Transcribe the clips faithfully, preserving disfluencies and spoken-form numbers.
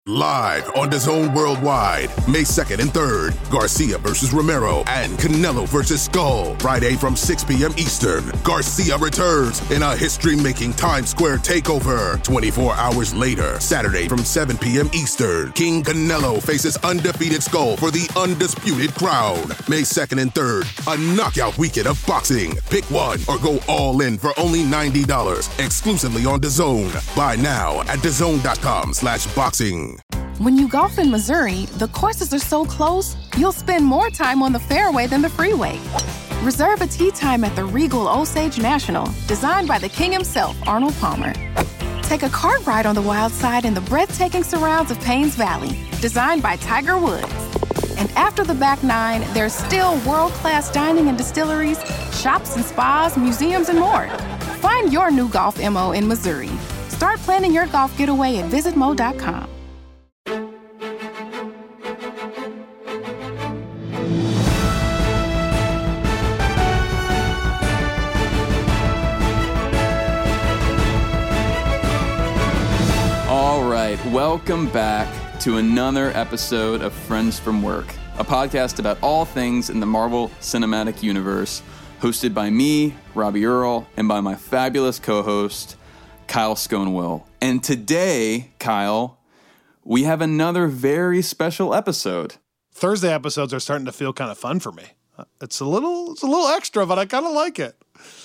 Live on DAZN Worldwide, May second and third, Garcia versus Romero and Canelo versus Skull. Friday from six p.m. Eastern, Garcia returns in a history-making Times Square takeover. twenty-four hours later, Saturday from seven p.m. Eastern, King Canelo faces undefeated Skull for the undisputed crown. May second and third, a knockout weekend of boxing. Pick one or go all in for only ninety dollars, exclusively on DAZN. Buy now at DAZN.com slash boxing. When you golf in Missouri, the courses are so close, you'll spend more time on the fairway than the freeway. Reserve a tee time at the Regal Osage National, designed by the king himself, Arnold Palmer. Take a cart ride on the wild side in the breathtaking surrounds of Paynes Valley, designed by Tiger Woods. And after the back nine, there's still world-class dining and distilleries, shops and spas, museums, and more. Find your new golf M O in Missouri. Start planning your golf getaway at visit mo dot com. All right, welcome back to another episode of Friends from Work, a podcast about all things in the Marvel Cinematic Universe, hosted by me, Robbie Earl, and by my fabulous co-host, Kyle Sconewell. And today, Kyle, we have another very special episode. Thursday episodes are starting to feel kind of fun for me. It's a little, it's a little extra, but I kind of like it.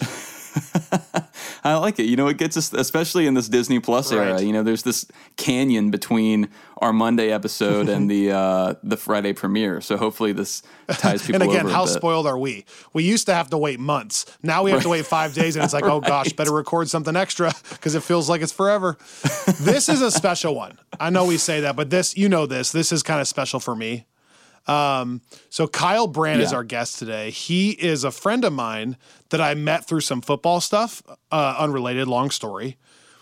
I like it. You know, it gets us, especially in this Disney Plus era. Right. You know, there's this canyon between our Monday episode and the uh, the Friday premiere. So hopefully this ties people over. And again, a how bit. spoiled are we? We used to have to wait months. Now we have to wait five days, and it's like, oh gosh, better record something extra because it feels like it's forever. This is a special one. I know we say that, but this, you know, this this is kind of special for me. Um, so Kyle Brandt Yeah. is our guest today. He is a friend of mine that I met through some football stuff, uh, unrelated, long story.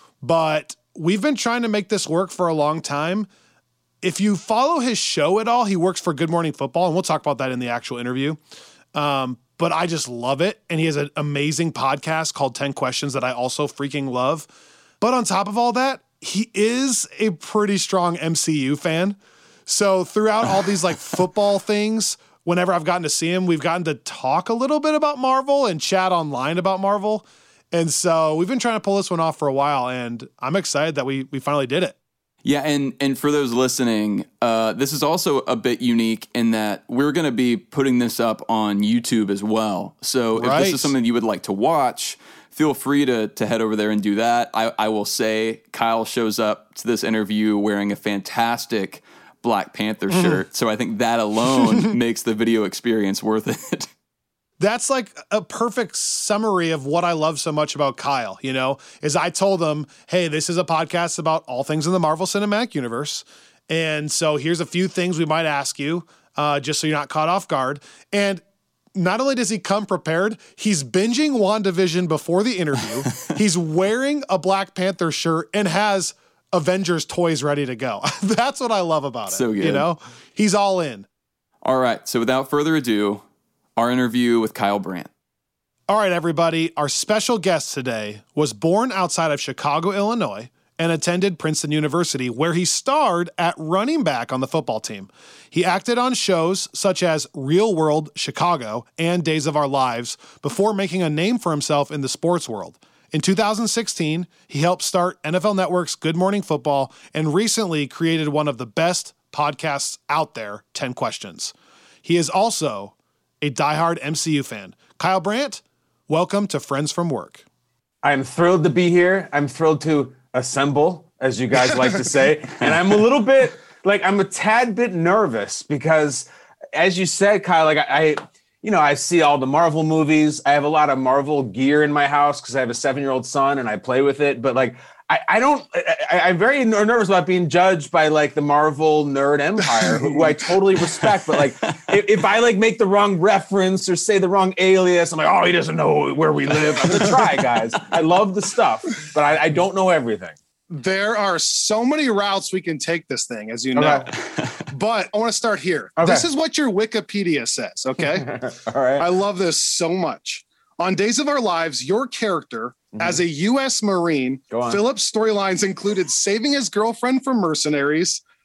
But we've been trying to make this work for a long time. If you follow his show at all, he works for Good Morning Football, and we'll talk about that in the actual interview. Um, but I just love it. And he has an amazing podcast called ten questions that I also freaking love. But on top of all that, he is a pretty strong M C U fan. So throughout all these like football things, whenever I've gotten to see him, we've gotten to talk a little bit about Marvel and chat online about Marvel. And so we've been trying to pull this one off for a while, and I'm excited that we we finally did it. Yeah, and and for those listening, uh, this is also a bit unique in that we're going to be putting this up on YouTube as well. So Right. if this is something you would like to watch, feel free to to head over there and do that. I, I will say Kyle shows up to this interview wearing a fantastic Black Panther shirt. So I think that alone makes the video experience worth it. That's like a perfect summary of what I love so much about Kyle, you know, is I told him, hey, this is a podcast about all things in the Marvel Cinematic Universe. And so here's a few things we might ask you, uh, just so you're not caught off guard. And not only does he come prepared, he's binging WandaVision before the interview. He's wearing a Black Panther shirt and has Avengers toys ready to go. That's what I love about it. So good. You know, he's all in. All right. So without further ado, our interview with Kyle Brandt. All right, everybody. Our special guest today was born outside of Chicago, Illinois, and attended Princeton University, where he starred at running back on the football team. He acted on shows such as Real World Chicago and Days of Our Lives before making a name for himself in the sports world. In two thousand sixteen, he helped start N F L Network's Good Morning Football and recently created one of the best podcasts out there, ten questions. He is also a diehard M C U fan. Kyle Brandt, welcome to Friends from Work. I'm thrilled to be here. I'm thrilled to assemble, as you guys like to say. And I'm a little bit, like, I'm a tad bit nervous because, as you said, Kyle, like, I, I you know, I see all the Marvel movies. I have a lot of Marvel gear in my house because I have a seven-year-old son and I play with it. But, like, I, I don't, I, I'm very nervous about being judged by, like, the Marvel nerd empire, who, who I totally respect. But, like, if, if I, like, make the wrong reference or say the wrong alias, I'm like, oh, he doesn't know where we live. I'm going to try, guys. I love the stuff, but I, I don't know everything. There are so many routes we can take this thing, as you know. Okay. But I want to start here. Okay. This is what your Wikipedia says, okay? All right. I love this so much. On Days of Our Lives, your character, mm-hmm. as a U S Marine, Philip's storylines included saving his girlfriend from mercenaries,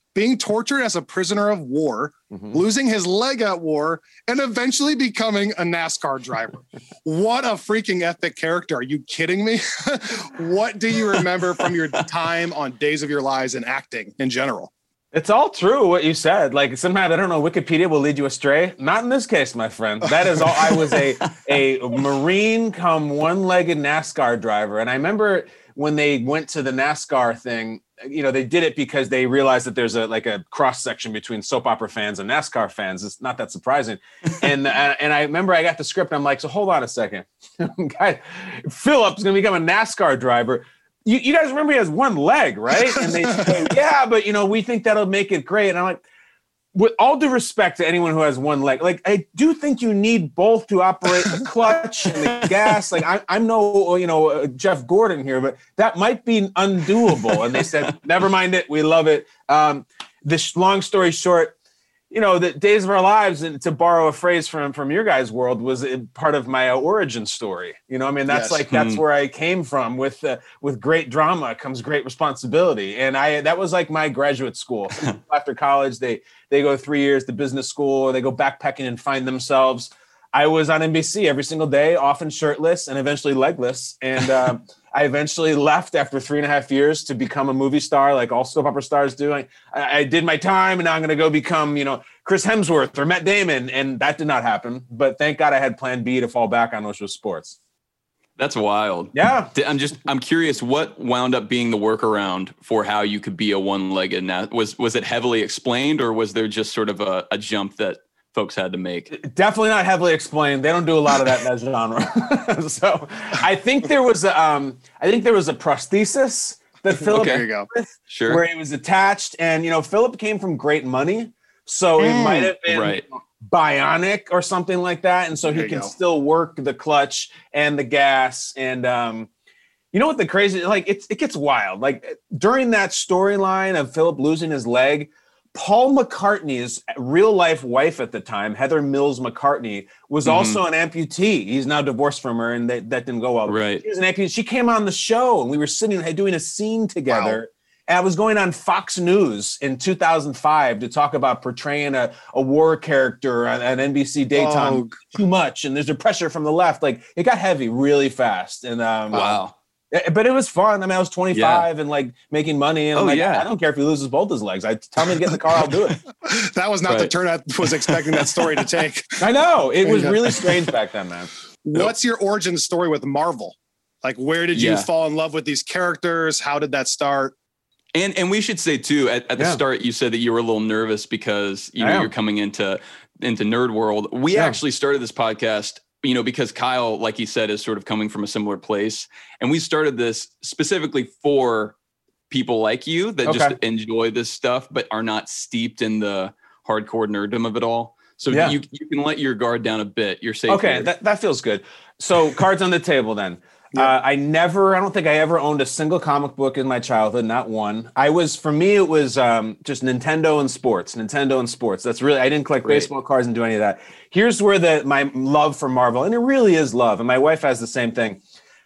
being tortured as a prisoner of war, mm-hmm. losing his leg at war, and eventually becoming a NASCAR driver. What a freaking epic character. Are you kidding me? What do you remember from your time on Days of Your Lives and acting in general? It's all true what you said. Like sometimes, I don't know, Wikipedia will lead you astray. Not in this case, my friend. That is all. I was a, a Marine come one-legged NASCAR driver. And I remember when they went to the NASCAR thing, you know, they did it because they realized that there's a like a cross section between soap opera fans and NASCAR fans. It's not that surprising. And uh, and I remember I got the script. And I'm like, so hold on a second. Guy, Philip's going to become a NASCAR driver. You, you guys remember he has one leg, right? And they say, yeah, but, you know, we think that'll make it great. And I'm like, with all due respect to anyone who has one leg, like, I do think you need both to operate the clutch and the gas. Like, I, I'm no, you know, uh, Jeff Gordon here, but that might be undoable. And they said, never mind it. We love it. Um, this long story short, you know, the Days of Our Lives, and to borrow a phrase from, from your guys' world, was part of my origin story. You know, I mean, that's yes. like, that's mm. where I came from. With uh, with great drama comes great responsibility. And I that was like my graduate school. After college, they they go three years to business school, or they go backpacking and find themselves. I was on N B C every single day, often shirtless and eventually legless. And um, I eventually left after three and a half years to become a movie star, like all soap opera stars do. I, I did my time, and now I'm going to go become, you know, Chris Hemsworth or Matt Damon. And that did not happen. But thank God I had plan B to fall back on, which was sports. That's wild. Yeah. I'm just, I'm curious, what wound up being the workaround for how you could be a one-legged? Now, was, was it heavily explained, or was there just sort of a, a jump that folks had to make? Definitely not heavily explained. They don't do a lot of that in that genre. So I think there was a, um, I think there was a prosthesis that Philip okay. There you go. With, sure. where he was attached. And, you know, Philip came from great money. So mm. it might have been right. bionic or something like that. And so there he can go. still work the clutch and the gas. And, um, you know what the crazy, like it's, it gets wild. Like during that storyline of Philip losing his leg, Paul McCartney's real life wife at the time, Heather Mills McCartney, was mm-hmm. also an amputee. He's now divorced from her, and that, that didn't go well. Right. She was an amputee. She came on the show, and we were sitting doing a scene together. Wow. And I was going on Fox News in two thousand five to talk about portraying a, a war character on, on N B C daytime oh. too much, and there's a pressure from the left. Like it got heavy really fast. And um, wow. But it was fun. I mean, I was twenty-five yeah. and like making money. And oh, I'm like, yeah. I don't care if he loses both his legs. I tell me to get in the car, I'll do it. That was not right. the turn I was expecting that story to take. I know. It was really strange back then, man. What's your origin story with Marvel? Like, where did you yeah. fall in love with these characters? How did that start? And and we should say too, at, at the yeah. start, you said that you were a little nervous because you know you're coming into into nerd world. We yeah. actually started this podcast, you know, because Kyle, like he said, is sort of coming from a similar place. And we started this specifically for people like you that okay. just enjoy this stuff, but are not steeped in the hardcore nerddom of it all. So yeah. you you can let your guard down a bit. You're safe. Okay, here. that, that feels good. So cards on the table then. Yeah. Uh, I never, I don't think I ever owned a single comic book in my childhood, not one. I was, for me, it was um, just Nintendo and sports, Nintendo and sports. That's really, I didn't collect Great. baseball cards and do any of that. Here's where the my love for Marvel, and it really is love, and my wife has the same thing.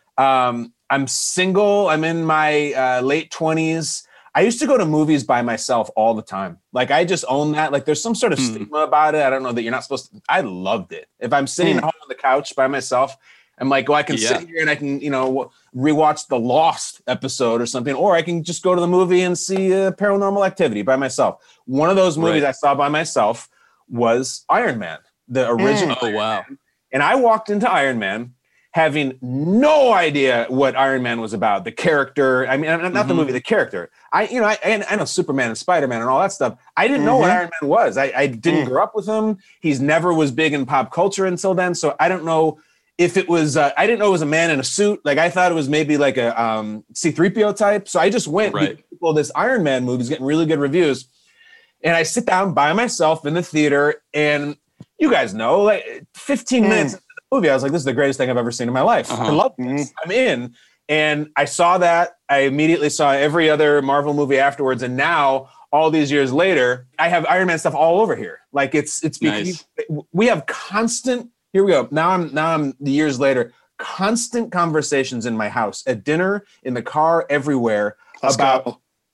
Um, I'm single. I'm in my uh, late twenties. I used to go to movies by myself all the time. Like, I just own that. Like, there's some sort of mm. stigma about it. I don't know that you're not supposed to. I loved it. If I'm sitting mm. at home on the couch by myself, I'm like, well, I can yeah. sit here and I can, you know, rewatch the Lost episode or something, or I can just go to the movie and see uh, Paranormal Activity by myself. One of those movies right. I saw by myself was Iron Man, the original. Mm. Oh, wow. Man. And I walked into Iron Man having no idea what Iron Man was about, the character. I mean, not mm-hmm. the movie, the character. I, you know, I, I know Superman and Spider-Man and all that stuff. I didn't mm-hmm. know what Iron Man was. I, I didn't mm. grow up with him. He's never was big in pop culture until then. So I don't know if it was, uh, I didn't know it was a man in a suit. Like, I thought it was maybe like a um, C three P O type. So I just went, right. people, this Iron Man movie is getting really good reviews. And I sit down by myself in the theater, and you guys know, like fifteen mm. minutes into the movie, I was like, this is the greatest thing I've ever seen in my life. Uh-huh. I love this. I'm in. And I saw that. I immediately saw every other Marvel movie afterwards. And now, all these years later, I have Iron Man stuff all over here. Like, it's, it's, nice. We have constant, here we go. Now I'm, now I'm years later, constant conversations in my house, at dinner, in the car, everywhere, Let's about go.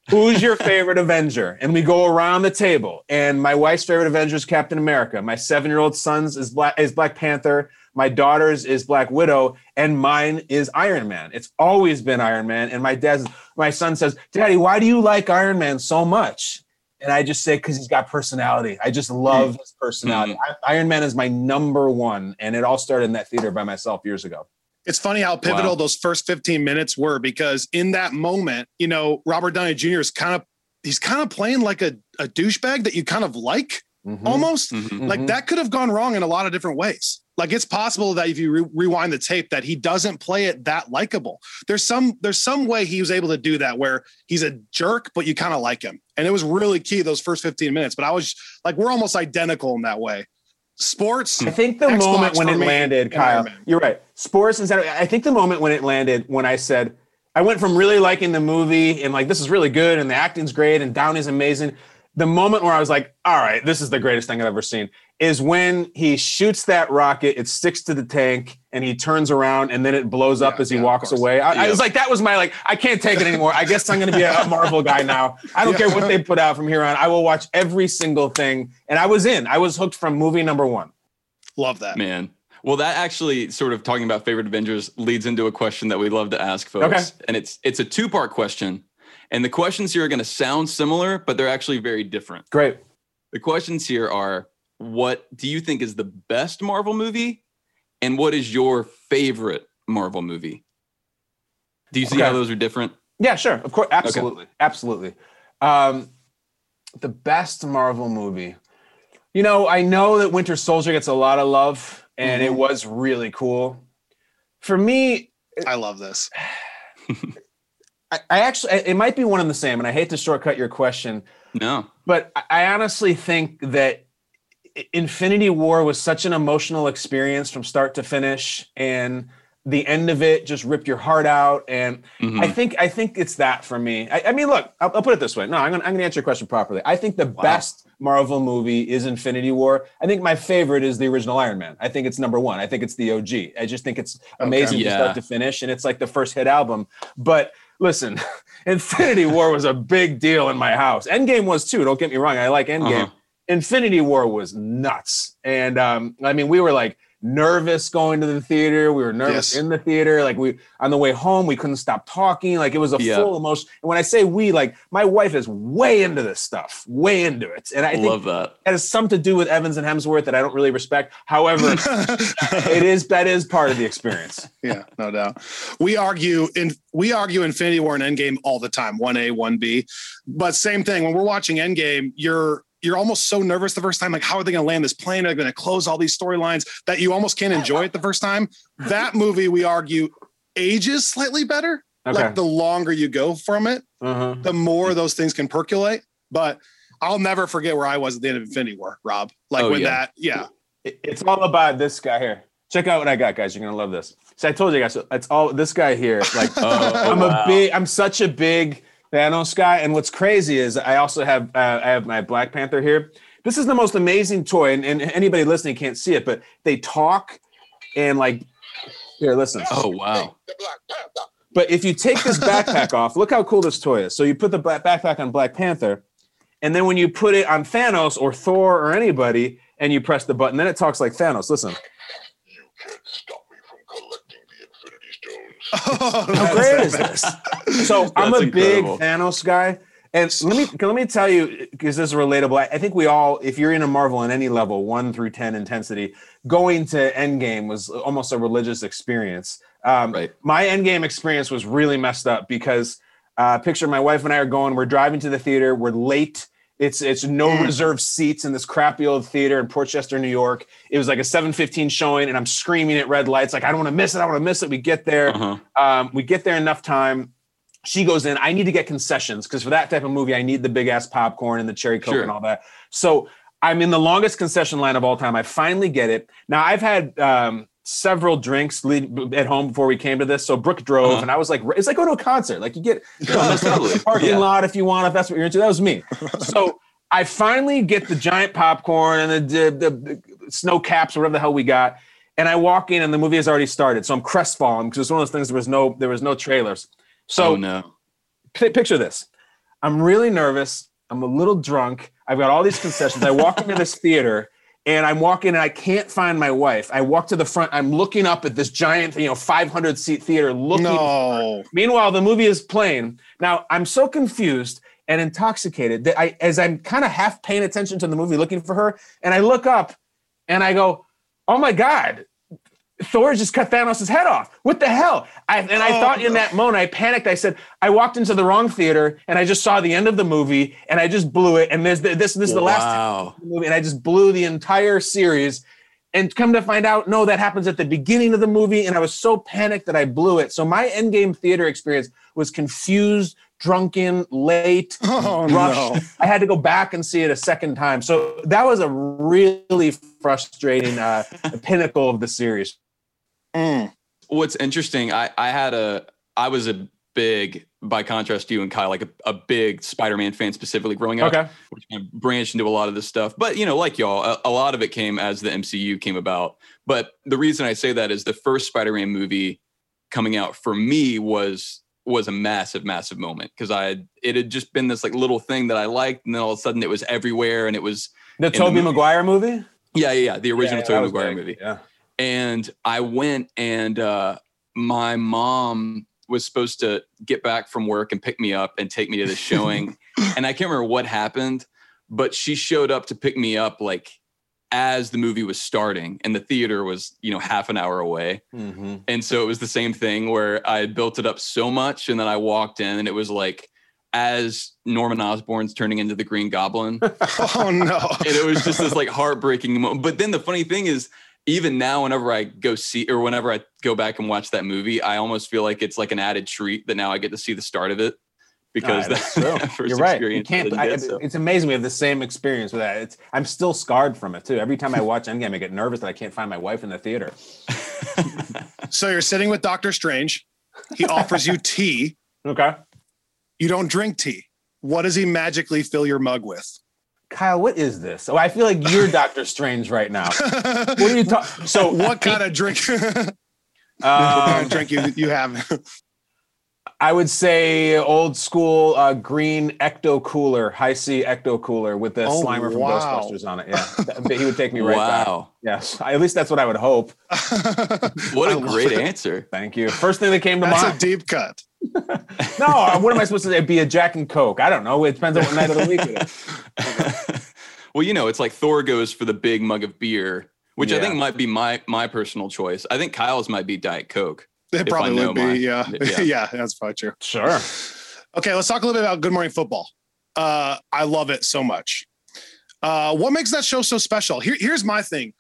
who's your favorite Avenger? And we go around the table. And my wife's favorite Avenger is Captain America. My seven-year-old son's is Black, is Black Panther. My daughter's is Black Widow. And mine is Iron Man. It's always been Iron Man. And my dad's, my son says, Daddy, why do you like Iron Man so much? And I just say, because he's got personality. I just love his personality. Mm-hmm. I, Iron Man is my number one. And it all started in that theater by myself years ago. It's funny how pivotal wow. those first fifteen minutes were, because in that moment, you know, Robert Downey Junior is kind of, he's kind of playing like a, a douchebag that you kind of like mm-hmm. almost. Mm-hmm. Like that could have gone wrong in a lot of different ways. Like it's possible that if you re- rewind the tape that he doesn't play it that likable. There's some, there's some way he was able to do that where he's a jerk, but you kind of like him. And it was really key those first fifteen minutes. But I was like, we're almost identical in that way. Sports. I think the Xbox moment when it landed, Kyle, you're right. Sports instead of, I think the moment when it landed, when I said, I went from really liking the movie and like, this is really good and the acting's great and Downey's amazing. The moment where I was like, all right, this is the greatest thing I've ever seen is when he shoots that rocket, it sticks to the tank and he turns around and then it blows up yeah, as he yeah, walks away. I, yeah. I was like, that was my, like, I can't take it anymore. I guess I'm going to be a Marvel guy now. I don't yeah. care what they put out from here on. I will watch every single thing. And I was in, I was hooked from movie number one. Love that. Man. Well, that actually sort of talking about favorite Avengers leads into a question that we love to ask folks. Okay. And it's, it's a two-part question. And the questions here are going to sound similar, but they're actually very different. Great. The questions here are, what do you think is the best Marvel movie? And what is your favorite Marvel movie? Do you see okay. how those are different? Yeah, sure. Of course. Absolutely. Okay. Absolutely. Um, the best Marvel movie. You know, I know that Winter Soldier gets a lot of love, and mm-hmm. it was really cool. For me... I love this. I, I actually... It might be one and the same, and I hate to shortcut your question. No. But I honestly think that Infinity War was such an emotional experience from start to finish, and the end of it just ripped your heart out. And mm-hmm. I think I think it's that for me. I, I mean, look, I'll, I'll put it this way. No, I'm gonna I'm gonna answer your question properly. I think the wow. best Marvel movie is Infinity War. I think my favorite is the original Iron Man. I think it's number one. I think it's the O G. I just think it's amazing okay. yeah. from start to finish, and it's like the first hit album. But listen, Infinity War was a big deal in my house. Endgame was too. Don't get me wrong. I like Endgame. Uh-huh. Infinity War was nuts. And um, I mean, we were like nervous going to the theater. We were nervous yes. in the theater. Like we, on the way home, we couldn't stop talking. Like it was a yeah. full emotion. And when I say we, like my wife is way into this stuff, way into it. And I think love that. It has something to do with Evans and Hemsworth that I don't really respect. However, it is, that is part of the experience. Yeah, no doubt. We argue in, we argue Infinity War and Endgame all the time, one A, one B, but same thing. When we're watching Endgame, you're, you're almost so nervous the first time. Like, how are they going to land this plane? Are they going to close all these storylines that you almost can't enjoy it the first time? That movie, we argue, ages slightly better. Okay. Like the longer you go from it, uh-huh. the more those things can percolate. But I'll never forget where I was at the end of Infinity War, Rob. Like oh, when yeah. that, yeah. It's all about this guy here. Check out what I got, guys. You're going to love this. So I told you guys, it's all this guy here. Like, oh, I'm wow. a big, I'm such a big Thanos guy. And what's crazy is I also have uh, I have my Black Panther here. This is the most amazing toy, and, and anybody listening can't see it, but they talk and like here, listen. Oh wow. But if you take this backpack off, look how cool this toy is. So you put the black backpack on Black Panther, and then when you put it on Thanos or Thor or anybody, and you press the button, then it talks like Thanos. Listen. You can't stop me from collecting the Infinity Stones. Oh, how great is this? So that's I'm a incredible. Big Thanos guy, and let me let me tell you, because this is relatable. I, I think we all, if you're in a Marvel on any level, one through ten intensity, going to Endgame was almost a religious experience. Um, right. My Endgame experience was really messed up because uh, picture my wife and I are going. We're driving to the theater. We're late. It's it's no reserved seats in this crappy old theater in Portchester, New York. It was like a seven fifteen showing, and I'm screaming at red lights, like, I don't want to miss it. I want to miss it. We get there. Uh-huh. Um, we get there enough time. She goes in. I need to get concessions because for that type of movie, I need the big-ass popcorn and the cherry Coke sure. and all that. So I'm in the longest concession line of all time. I finally get it. Now, I've had um, several drinks lead, at home before we came to this. So Brooke drove, uh-huh. and I was like, it's like going to a concert. Like you get you know, the parking yeah. lot if you want, if that's what you're into. That was me. So I finally get the giant popcorn and the, the, the snow caps or whatever the hell we got. And I walk in and the movie has already started. So I'm crestfallen because it's one of those things, there was no, there was no trailers. So oh, no. p- picture this. I'm really nervous. I'm a little drunk. I've got all these concessions. I walk into this theater and I'm walking and I can't find my wife. I walk to the front. I'm looking up at this giant, you know, five hundred seat theater looking. No. Meanwhile, the movie is playing. Now, I'm so confused and intoxicated that I, as I'm kind of half paying attention to the movie, looking for her, and I look up and I go, oh my God, Thor just cut Thanos' head off. What the hell? I, and I oh, thought in that moment, I panicked. I said, I walked into the wrong theater and I just saw the end of the movie and I just blew it. And this, this, this is the wow. last movie. And I just blew the entire series. And come to find out, no, that happens at the beginning of the movie. And I was so panicked that I blew it. So my Endgame theater experience was confused, drunken, late, oh, rushed. No. I had to go back and see it a second time. So that was a really frustrating uh, pinnacle of the series. Mm. What's interesting, I, I had a, I was a big, by contrast to you and Kyle, like a, a big Spider-Man fan specifically growing up, okay. which kind of branched into a lot of this stuff. But, you know, like y'all, a, a lot of it came as the M C U came about. But the reason I say that is the first Spider-Man movie coming out for me was was a massive, massive moment because I had, it had just been this like little thing that I liked, and then all of a sudden it was everywhere, and it was the Tobey Maguire movie. Yeah, yeah, yeah, the original yeah, yeah, Tobey Maguire movie. Yeah, and I went, and uh, my mom was supposed to get back from work and pick me up and take me to the showing, and I can't remember what happened, but she showed up to pick me up like as the movie was starting, and the theater was, you know, half an hour away. Mm-hmm. And so it was the same thing where I had built it up so much, and then I walked in and it was like as Norman Osborn's turning into the Green Goblin. Oh no. And it was just this like heartbreaking moment. But then the funny thing is, even now, whenever I go see, or whenever I go back and watch that movie, I almost feel like it's like an added treat that now I get to see the start of it. Because right, that's that, true. first You're right. You experience can't. I I, get, so. It's amazing we have the same experience with that. It's, I'm still scarred from it too. Every time I watch Endgame, I get nervous that I can't find my wife in the theater. So you're sitting with Doctor Strange. He offers you tea. Okay. You don't drink tea. What does he magically fill your mug with? Kyle, what is this? Oh, I feel like you're Doctor Strange right now. What are you talking? So, what kind of drink? um, what kind of drink you you have? I would say old school uh, green Ecto Cooler, high C Ecto Cooler with the oh, Slimer from wow. Ghostbusters on it. Yeah, he would take me right wow. back. Yes, at least that's what I would hope. What a great it. answer! Thank you. First thing that came to that's mind. That's a deep cut. No, what am I supposed to say? Be a Jack and Coke? I don't know. It depends on what night of the week it is. Well, you know, it's like Thor goes for the big mug of beer, which yeah. I think might be my my personal choice. I think Kyle's might be Diet Coke. It probably would be, my, yeah. yeah. Yeah, that's probably true. Sure. Okay, let's talk a little bit about Good Morning Football. Uh, I love it so much. Uh, what makes that show so special? Here, here's my thing.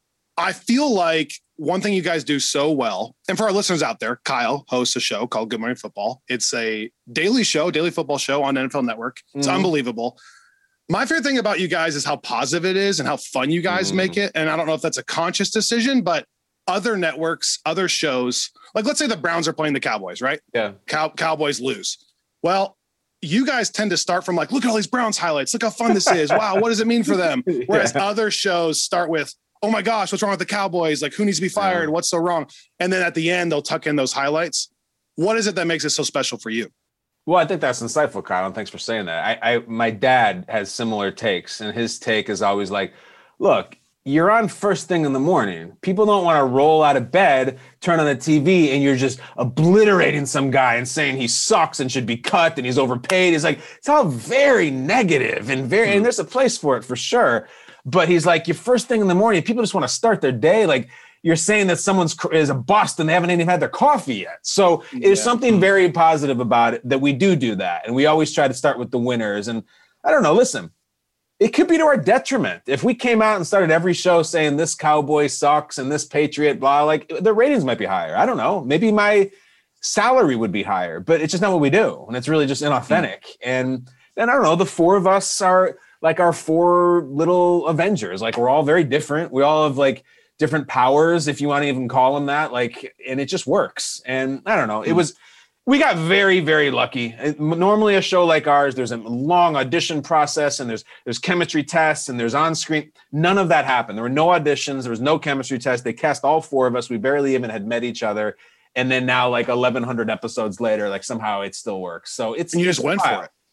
I feel like one thing you guys do so well, and for our listeners out there, Kyle hosts a show called Good Morning Football. It's a daily show, daily football show on N F L Network. It's mm. unbelievable. My favorite thing about you guys is how positive it is and how fun you guys mm. make it. And I don't know if that's a conscious decision, but other networks, other shows, like let's say the Browns are playing the Cowboys, right? Yeah. Cow- Cowboys lose. Well, you guys tend to start from like, look at all these Browns highlights. Look how fun this is. Wow. What does it mean for them? Whereas yeah. other shows start with, oh my gosh, what's wrong with the Cowboys? Like who needs to be fired? Yeah. What's so wrong? And then at the end, they'll tuck in those highlights. What is it that makes it so special for you? Well, I think that's insightful, Kyle, and thanks for saying that. I, I my dad has similar takes, and his take is always like, look, you're on first thing in the morning. People don't want to roll out of bed, turn on the T V, and you're just obliterating some guy and saying he sucks and should be cut and he's overpaid. He's like, it's all very negative and very, mm. and there's a place for it for sure. But he's like, your first thing in the morning, people just want to start their day. Like you're saying that someone's is a bust and they haven't even had their coffee yet. So yeah. there's something very positive about it that we do do that. And we always try to start with the winners. And I don't know, listen, it could be to our detriment. If we came out and started every show saying this Cowboy sucks and this Patriot, blah, like the ratings might be higher. I don't know. Maybe my salary would be higher, but it's just not what we do. And it's really just inauthentic. Mm. And then I don't know, the four of us are like our four little Avengers. Like we're all very different. We all have like different powers, if you want to even call them that. Like, and it just works. And I don't know, it was, we got very, very lucky. Normally a show like ours, there's a long audition process and there's there's chemistry tests and there's on-screen. None of that happened. There were no auditions. There was no chemistry test. They cast all four of us. We barely even had met each other. And then now like eleven hundred episodes later, like somehow it still works. So it's- and you just it's went wild. for it.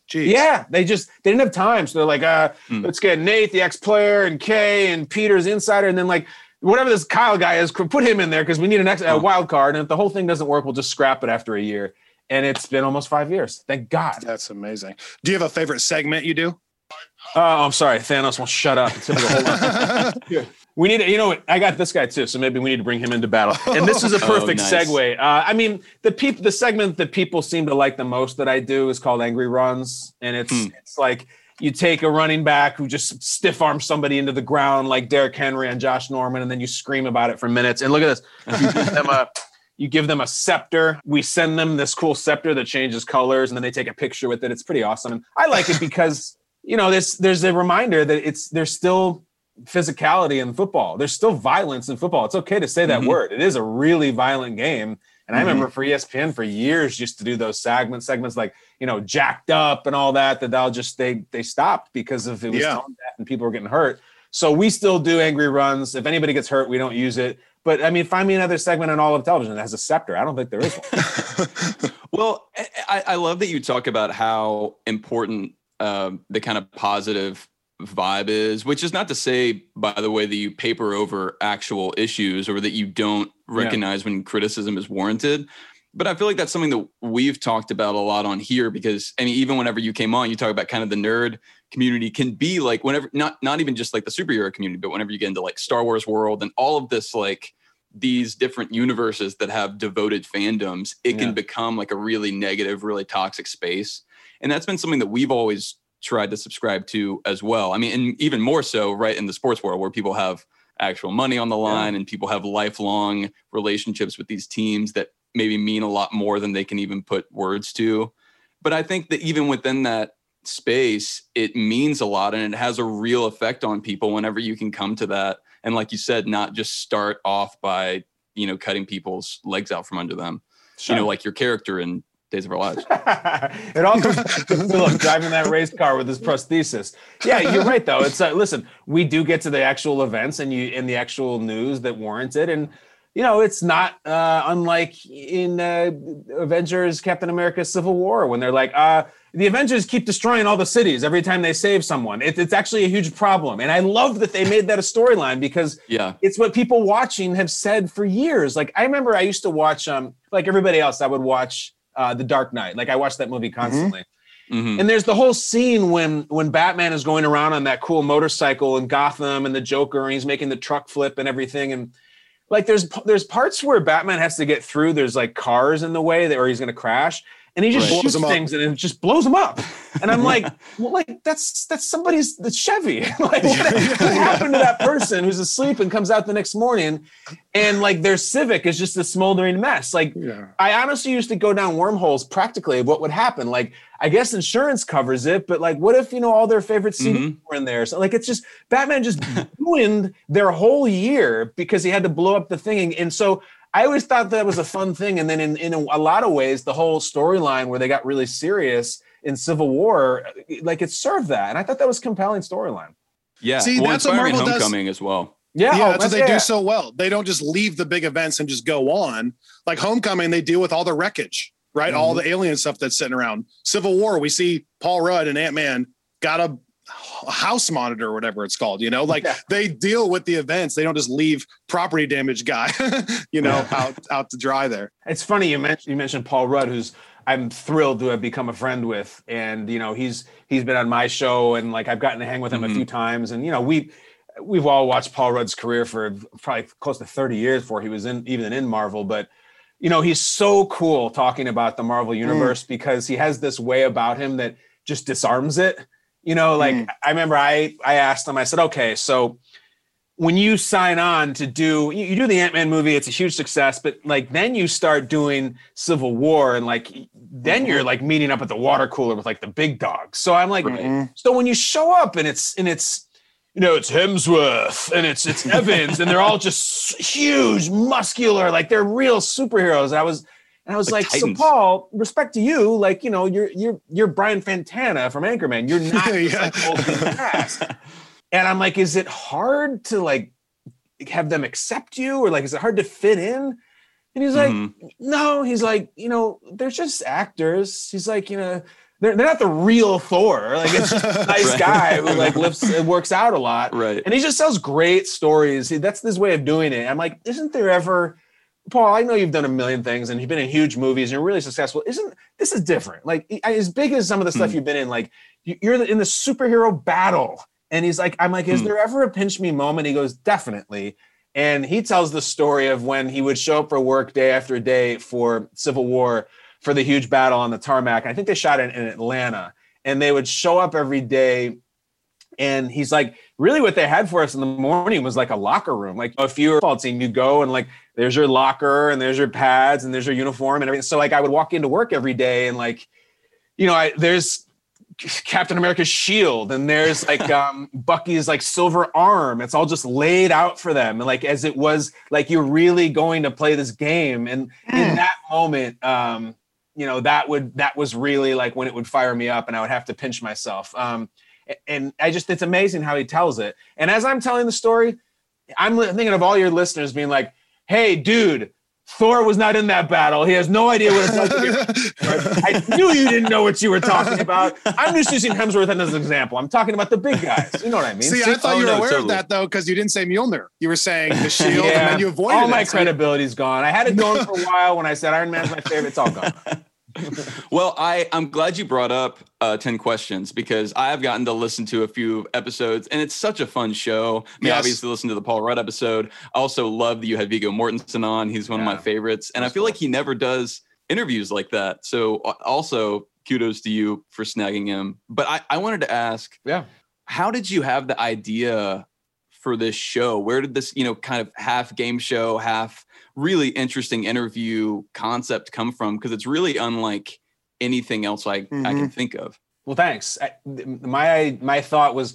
Jeez. Yeah, they just they didn't have time. So they're like, uh, mm. let's get Nate, the ex-player, and Kay and Peter's insider, and then like whatever this Kyle guy is, put him in there because we need an ex- a wild card. And if the whole thing doesn't work, we'll just scrap it after a year. And it's been almost five years. Thank God. That's amazing. Do you have a favorite segment you do? Oh, I'm sorry. Thanos won't shut up. It's gonna go we need to, you know what? I got this guy too, so maybe we need to bring him into battle. And this is a perfect oh, nice. segue. Uh, I mean, the peop- the segment that people seem to like the most that I do is called Angry Runs. And it's hmm. it's like you take a running back who just stiff arms somebody into the ground like Derrick Henry and Josh Norman, and then you scream about it for minutes. And look at this. You give them a you give them a scepter. We send them this cool scepter that changes colors, and then they take a picture with it. It's pretty awesome. And I like it because you know, there's there's a reminder that it's there's still physicality in football. There's still violence in football. It's okay to say that mm-hmm. word. It is a really violent game. And mm-hmm. I remember for E S P N for years used to do those segments, segments like, you know, jacked up and all that, that they'll just, they they stopped because of it was yeah. tone deaf and people were getting hurt. So we still do Angry Runs. If anybody gets hurt, we don't use it. But I mean, find me another segment on all of television that has a scepter. I don't think there is one. Well, I, I love that you talk about how important uh, the kind of positive vibe is, which is not to say, by the way, that you paper over actual issues or that you don't recognize yeah. when criticism is warranted. But I feel like that's something that we've talked about a lot on here because, I mean, even whenever you came on, you talk about kind of the nerd community can be like whenever, not, not even just like the superhero community, but whenever you get into like Star Wars world and all of this, like these different universes that have devoted fandoms, it yeah. can become like a really negative, really toxic space. And that's been something that we've always tried to subscribe to as well. I mean, and even more so right in the sports world where people have actual money on the line yeah. and people have lifelong relationships with these teams that maybe mean a lot more than they can even put words to. But I think that even within that space, it means a lot and it has a real effect on people whenever you can come to that. And like you said, not just start off by, you know, cutting people's legs out from under them, sure. you know, like your character in Days of Our Lives. It all comes to Philip driving that race car with his prosthesis. Yeah, you're right though. It's uh, listen, we do get to the actual events and you in the actual news that warrants it, and you know it's not uh, unlike in uh, Avengers, Captain America: Civil War when they're like, uh, the Avengers keep destroying all the cities every time they save someone. It, it's actually a huge problem, and I love that they made that a storyline because yeah. it's what people watching have said for years. Like I remember I used to watch, um, like everybody else, I would watch. Uh, The Dark Knight. Like I watch that movie constantly. Mm-hmm. Mm-hmm. And there's the whole scene when when Batman is going around on that cool motorcycle in Gotham and the Joker and he's making the truck flip and everything. And like there's there's parts where Batman has to get through. There's like cars in the way that or he's going to crash. And he just right. shoots things and it just blows them up. And I'm like, well, like that's that's somebody's that's Chevy. Like what, what happened to that person who's asleep and comes out the next morning and like their Civic is just a smoldering mess. Like yeah. I honestly used to go down wormholes practically of what would happen. Like I guess insurance covers it, but like what if, you know, all their favorite C Ds mm-hmm. were in there? So like it's just Batman just ruined their whole year because he had to blow up the thing. And so I always thought that was a fun thing. And then in, in a lot of ways, the whole storyline where they got really serious in Civil War, like it served that. And I thought that was a compelling storyline. Yeah. See, well, that's what Marvel Homecoming does. as well. Yeah, yeah oh, that's what they yeah. do so well. They don't just leave the big events and just go on. Like Homecoming, they deal with all the wreckage, right? Mm-hmm. All the alien stuff that's sitting around. Civil War, we see Paul Rudd and Ant-Man got a house monitor or whatever it's called, you know, like yeah. they deal with the events. They don't just leave property damage guy, you know, out, out to dry there. It's funny. You mentioned, you mentioned Paul Rudd, who's I'm thrilled to have become a friend with. And, you know, he's, he's been on my show and like, I've gotten to hang with him mm-hmm. a few times and, you know, we, we've all watched Paul Rudd's career for probably close to thirty years before he was in, even in Marvel, but you know, he's so cool talking about the Marvel universe mm. because he has this way about him that just disarms it. You know, like mm. I remember I, I asked him, I said, okay, so when you sign on to do, you, you do the Ant-Man movie, it's a huge success, but like, then you start doing Civil War and like, then mm-hmm. you're like meeting up at the water cooler with like the big dogs. So I'm like, mm-hmm. so when you show up and it's, and it's, you know, it's Hemsworth and it's, it's Evans and they're all just huge, muscular, like they're real superheroes. And I was, And I was like, like so Paul, respect to you, like, you know, you're you're you're Brian Fantana from Anchorman. You're not yeah. like old cast. And I'm like, is it hard to like have them accept you? Or like, is it hard to fit in? And he's like, mm-hmm. no, he's like, you know, they're just actors. He's like, you know, they're, they're not the real Thor. Like it's just a nice Right. guy who like lifts and works out a lot. Right. And he just tells great stories. He, that's his way of doing it. I'm like, isn't there ever, Paul, I know you've done a million things and you've been in huge movies and you're really successful. Isn't this is different? Like as big as some of the stuff Hmm. you've been in, like you- you're in the superhero battle. And he's like, I'm like, is Hmm. there ever a pinch me moment? He goes, definitely. And he tells the story of when he would show up for work day after day for Civil War for the huge battle on the tarmac. I think they shot it in Atlanta, and they would show up every day. And he's like, really what they had for us in the morning was like a locker room. Like if you were a football team, you go and like, there's your locker and there's your pads and there's your uniform and everything. So like I would walk into work every day and like, you know, I, there's Captain America's shield and there's like um, Bucky's like silver arm. It's all just laid out for them. And like, as it was like, you're really going to play this game. And in that moment, um, you know, that would, that was really like when it would fire me up and I would have to pinch myself. Um, and I just, it's amazing how he tells it. And as I'm telling the story, I'm thinking of all your listeners being like, hey, dude, Thor was not in that battle. He has no idea what it's like to be. I knew you didn't know what you were talking about. I'm just using Hemsworth as an example. I'm talking about the big guys. You know what I mean? See, I thought oh, you were no, aware totally. of that though, because you didn't say Mjolnir. You were saying the shield, and then you avoided all my it. So- credibility's gone. I had it going for a while when I said Iron Man's my favorite. It's all gone. Well, I, I'm glad you brought up uh, ten questions because I have gotten to listen to a few episodes and it's such a fun show. I mean, Yes. obviously listen to the Paul Rudd episode. I also love that you had Viggo Mortensen on. He's one Yeah. of my favorites. And I That's feel cool. like he never does interviews like that. So uh, also kudos to you for snagging him. But I, I wanted to ask, Yeah. how did you have the idea for this show? Where did this, you know, kind of half game show, half really interesting interview concept come from? Because it's really unlike anything else I, I can think of. Well, thanks. I, my my thought was,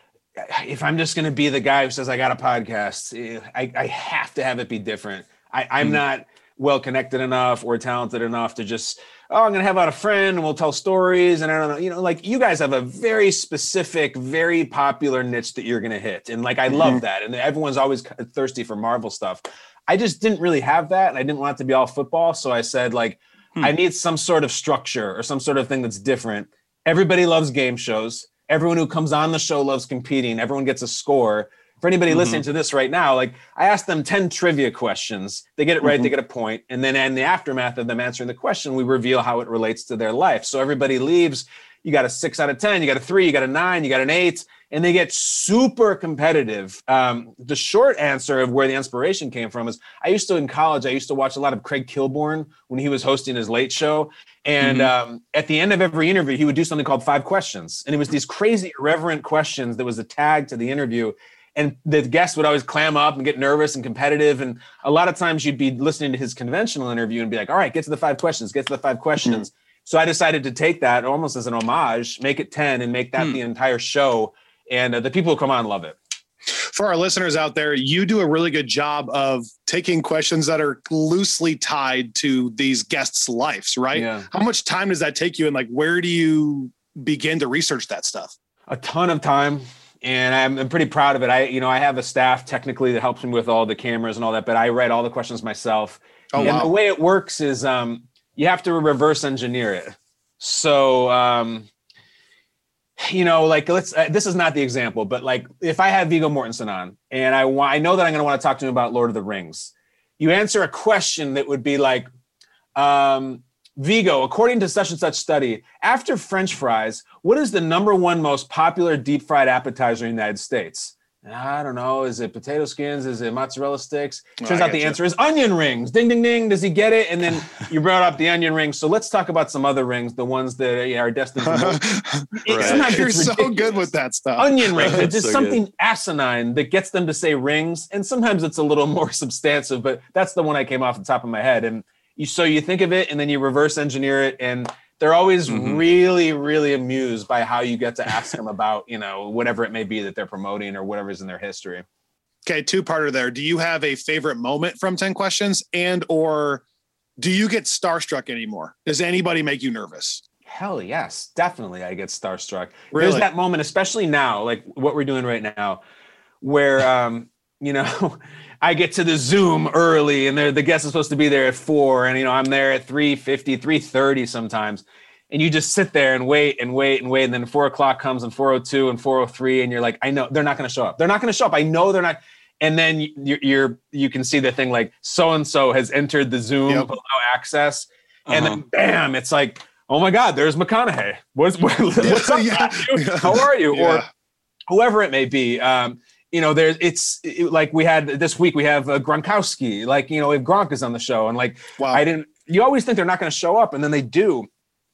if I'm just going to be the guy who says I got a podcast, eh, I, I have to have it be different. I, I'm Mm. not well connected enough or talented enough to just, oh, I'm going to have out a friend and we'll tell stories. And I don't know, you know, like you guys have a very specific, very popular niche that you're going to hit. And like, I love that. And everyone's always thirsty for Marvel stuff. I just didn't really have that. And I didn't want it to be all football. So I said like, I need some sort of structure or some sort of thing that's different. Everybody loves game shows. Everyone who comes on the show loves competing. Everyone gets a score. For anybody Mm-hmm. listening to this right now, like I asked them ten trivia questions. They get it right, Mm-hmm. they get a point. And then in the aftermath of them answering the question, we reveal how it relates to their life. So everybody leaves. You got a six out of ten, you got a three, you got a nine, you got an eight, and they get super competitive. Um, the short answer of where the inspiration came from is I used to, in college, I used to watch a lot of Craig Kilborn when he was hosting his late show. And um, at the end of every interview, he would do something called five questions. And it was these crazy irreverent questions that was a tag to the interview. And the guests would always clam up and get nervous and competitive. And a lot of times you'd be listening to his conventional interview and be like, all right, get to the five questions, get to the five questions. So I decided to take that almost as an homage, make it ten and make that the entire show. And uh, the people who come on love it. For our listeners out there, you do a really good job of taking questions that are loosely tied to these guests' lives, right? Yeah. How much time does that take you? And like, where do you begin to research that stuff? A ton of time. And I'm, I'm pretty proud of it. I, you know, I have a staff technically that helps me with all the cameras and all that, but I write all the questions myself. Oh, and wow. the way it works is um, you have to reverse engineer it. So, um, you know, like let's, uh, this is not the example, but like if I have Viggo Mortensen on and I want, I know that I'm going to want to talk to him about Lord of the Rings. You answer a question that would be like, um, Viggo, according to such and such study, after French fries, what is the number one most popular deep fried appetizer in the United States? I don't know. Is it potato skins? Is it mozzarella sticks? Oh, Turns I out the getcha. answer is onion rings. Ding, ding, ding. Does he get it? And then you brought up the onion rings. So let's talk about some other rings, the ones that are destined for more. It- sometimes You're it's so ridiculous. good with that stuff. Onion rings. It's That's just so something asinine that gets them to say rings. And sometimes it's a little more substantive, but that's the one I came off the top of my head. And you, so you think of it and then you reverse engineer it. And they're always Mhm. really, really amused by how you get to ask them about, you know, whatever it may be that they're promoting or whatever's in their history. Okay, two-parter there. Do you have a favorite moment from ten questions, and or do you get starstruck anymore? Does anybody make you nervous? Hell yes, definitely. I get starstruck. Really? There's that moment, especially now, like what we're doing right now, where um, you know, I get to the Zoom early, and the guest is supposed to be there at four, and you know, I'm there at three fifty, three thirty sometimes, and you just sit there and wait and wait and wait. And then four o'clock comes and four oh two and four oh three. And you're like, I know they're not going to show up. They're not going to show up. I know they're not. And then you're, you're, you can see the thing like so-and-so has entered the Zoom, yep. allow access. And uh-huh. then bam, it's like, oh my God, there's McConaughey. What's, what, what's up, yeah. Yeah. How are you? Yeah. Or whoever it may be. Um, you know, there's, it's it, like we had this week, we have uh, Gronkowski, like, you know, if Gronk is on the show and like, wow. I didn't, you always think they're not going to show up and then they do.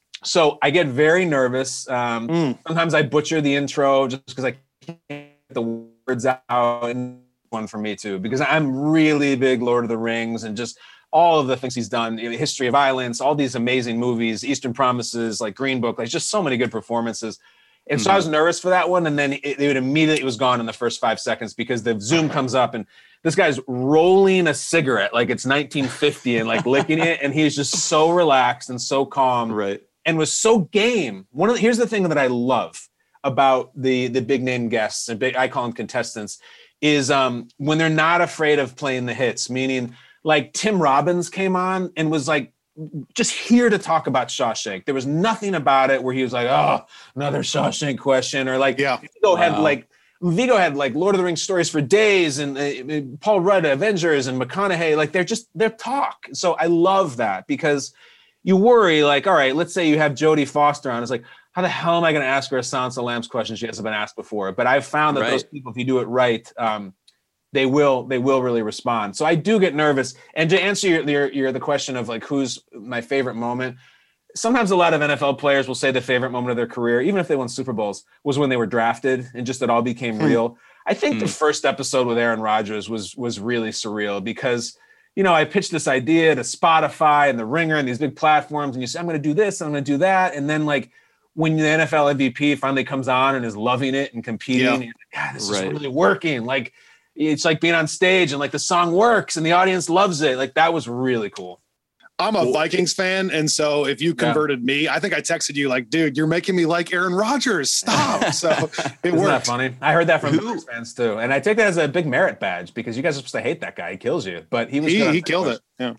So I get very nervous. Um, mm. Sometimes I butcher the intro just because I can't get the words out. And one for me too, because I'm really big Lord of the Rings and just all of the things he's done, History of Violence, all these amazing movies, Eastern Promises, like Green Book, like just so many good performances. And mm-hmm. so I was nervous for that one. And then it, it immediately was gone in the first five seconds because the Zoom comes up and this guy's rolling a cigarette like it's nineteen fifty and like licking it. And he's just so relaxed and so calm. Right. And was so game. One of the, here's the thing that I love about the the big name guests and big, I call them contestants, is um, when they're not afraid of playing the hits. Meaning, like Tim Robbins came on and was like just here to talk about Shawshank. There was nothing about it where he was like, oh, another Shawshank question, or like yeah. Vigo wow. had like Vigo had like Lord of the Rings stories for days, and uh, Paul Rudd Avengers, and McConaughey. Like they're just they're talk. So I love that because. You worry, like, all right, let's say you have Jodie Foster on. It's like, how the hell am I going to ask her a Silence of the Lambs question she hasn't been asked before? But I've found that right. those people, if you do it right, um, they will they will really respond. So I do get nervous. And to answer your, your, your the question of like who's my favorite moment, sometimes a lot of N F L players will say the favorite moment of their career, even if they won Super Bowls, was when they were drafted and just it all became hmm. real. I think hmm. the first episode with Aaron Rodgers was was really surreal because – you know, I pitched this idea to Spotify and The Ringer and these big platforms, and you say, I'm going to do this, and I'm going to do that. And then, like, when the N F L M V P finally comes on and is loving it and competing, yeah. and you're like, God, this right. is really working. Like, it's like being on stage and, like, the song works and the audience loves it. Like, that was really cool. I'm a Vikings fan, and so if you converted yeah. me, I think I texted you like, dude, you're making me like Aaron Rodgers. Stop. So it Isn't worked. That funny? I heard that from Vikings fans too. And I take that as a big merit badge because you guys are supposed to hate that guy. He kills you. But he was He, he killed it. Yeah.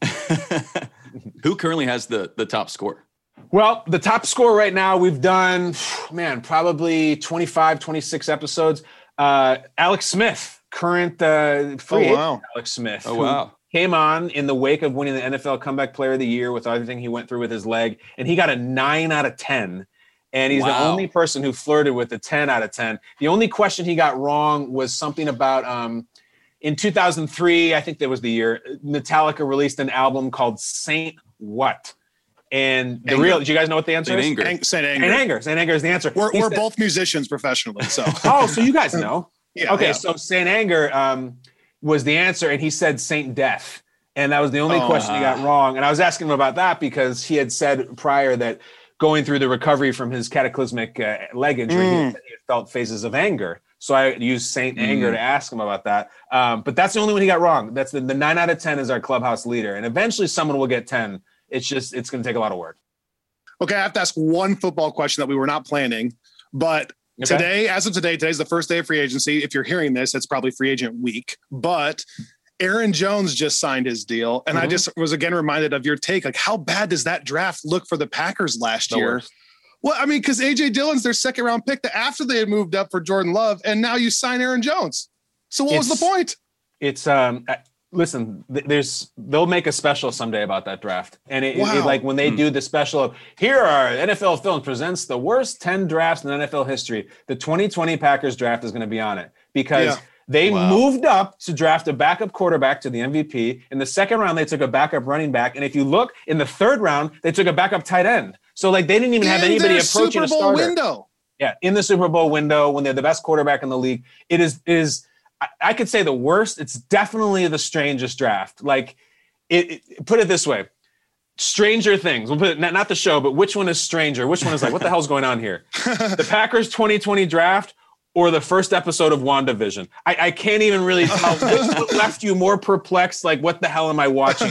Who currently has the, the top score? Well, the top score right now, we've done, man, probably twenty-five, twenty-six episodes. Uh, Alex Smith, current uh, free oh, wow. Alex Smith. Oh, wow. Came on in the wake of winning the N F L Comeback Player of the Year with everything he went through with his leg, and he got a nine out of ten. And he's wow. the only person who flirted with a ten out of ten. The only question he got wrong was something about um, in two thousand three, I think that was the year, Metallica released an album called Saint What? And the Anger. real, do you guys know what the answer Saint is? Anger. Ang- Saint Anger. Saint Anger. Saint Anger is the answer. We're, we're said, both musicians professionally. So. Oh, so you guys know. yeah. Okay, yeah. so Saint Anger um, was the answer, and he said Saint Death. And that was the only oh, question he got wrong. And I was asking him about that because he had said prior that going through the recovery from his cataclysmic uh, leg injury, mm. he, he felt phases of anger. So I used Saint mm. Anger to ask him about that. Um, but that's the only one he got wrong. That's the, the nine out of ten is our clubhouse leader. And eventually someone will get ten. It's just, it's going to take a lot of work. Okay, I have to ask one football question that we were not planning. But okay. today, as of today, today's the first day of free agency. If you're hearing this, it's probably free agent week. But Aaron Jones just signed his deal. And mm-hmm. I just was again reminded of your take. Like, how bad does that draft look for the Packers last the year? Worst. Well, I mean, because A J Dillon's their second round pick after they had moved up for Jordan Love. And now you sign Aaron Jones. So what it's, was the point? It's, um, listen, there's, they'll make a special someday about that draft. And it, wow. it, it like when they mm. do the special of here are N F L Films presents the worst ten drafts in N F L history. The twenty twenty Packers draft is going to be on it because yeah. They wow. moved up to draft a backup quarterback to the M V P. In the second round, they took a backup running back. And if you look, in the third round, they took a backup tight end. So, like, they didn't even have in anybody approaching Super Bowl a starter. Window. Yeah, in the Super Bowl window, when they're the best quarterback in the league. It is, is I, I could say the worst. It's definitely the strangest draft. Like, it, it put it this way. Stranger Things. We'll put it, not, not the show, but which one is stranger? Which one is like, what the hell's going on here? The Packers twenty twenty draft or the first episode of WandaVision? I, I can't even really tell. What left you more perplexed? Like, what the hell am I watching?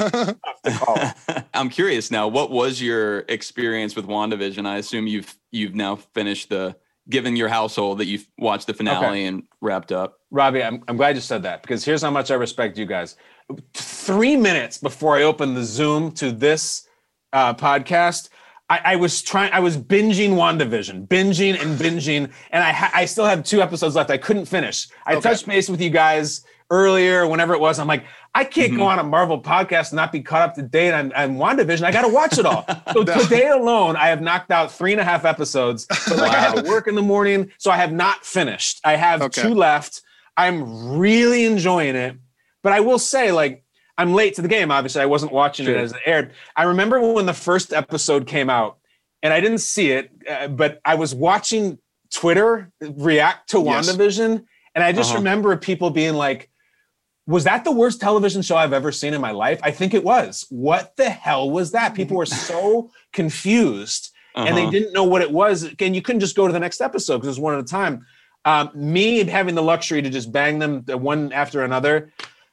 I'm curious now. What was your experience with WandaVision? I assume you've you've now finished the, given your household that you've watched the finale okay. and wrapped up. Robbie, I'm I'm glad you said that because here's how much I respect you guys. Three minutes before I opened the Zoom to this uh, podcast, I, I was trying, I was binging WandaVision, binging and binging, and I ha- I still have two episodes left. I couldn't finish. I Okay. touched base with you guys earlier, whenever it was. I'm like, I can't Mm-hmm. go on a Marvel podcast and not be caught up to date on, on WandaVision. I got to watch it all. So today alone, I have knocked out three and a half episodes. But like I had to work in the morning, so I have not finished. I have Okay. two left. I'm really enjoying it. But I will say, like, I'm late to the game. Obviously, I wasn't watching Sure. it as it aired. I remember when the first episode came out, and I didn't see it, uh, but I was watching Twitter react to Yes. WandaVision, and I just Uh-huh. remember people being like, was that the worst television show I've ever seen in my life? I think it was. What the hell was that? People were so confused, and they Uh-huh. didn't know what it was. And you couldn't just go to the next episode because it was one at a time. Um, me having the luxury to just bang them one after another,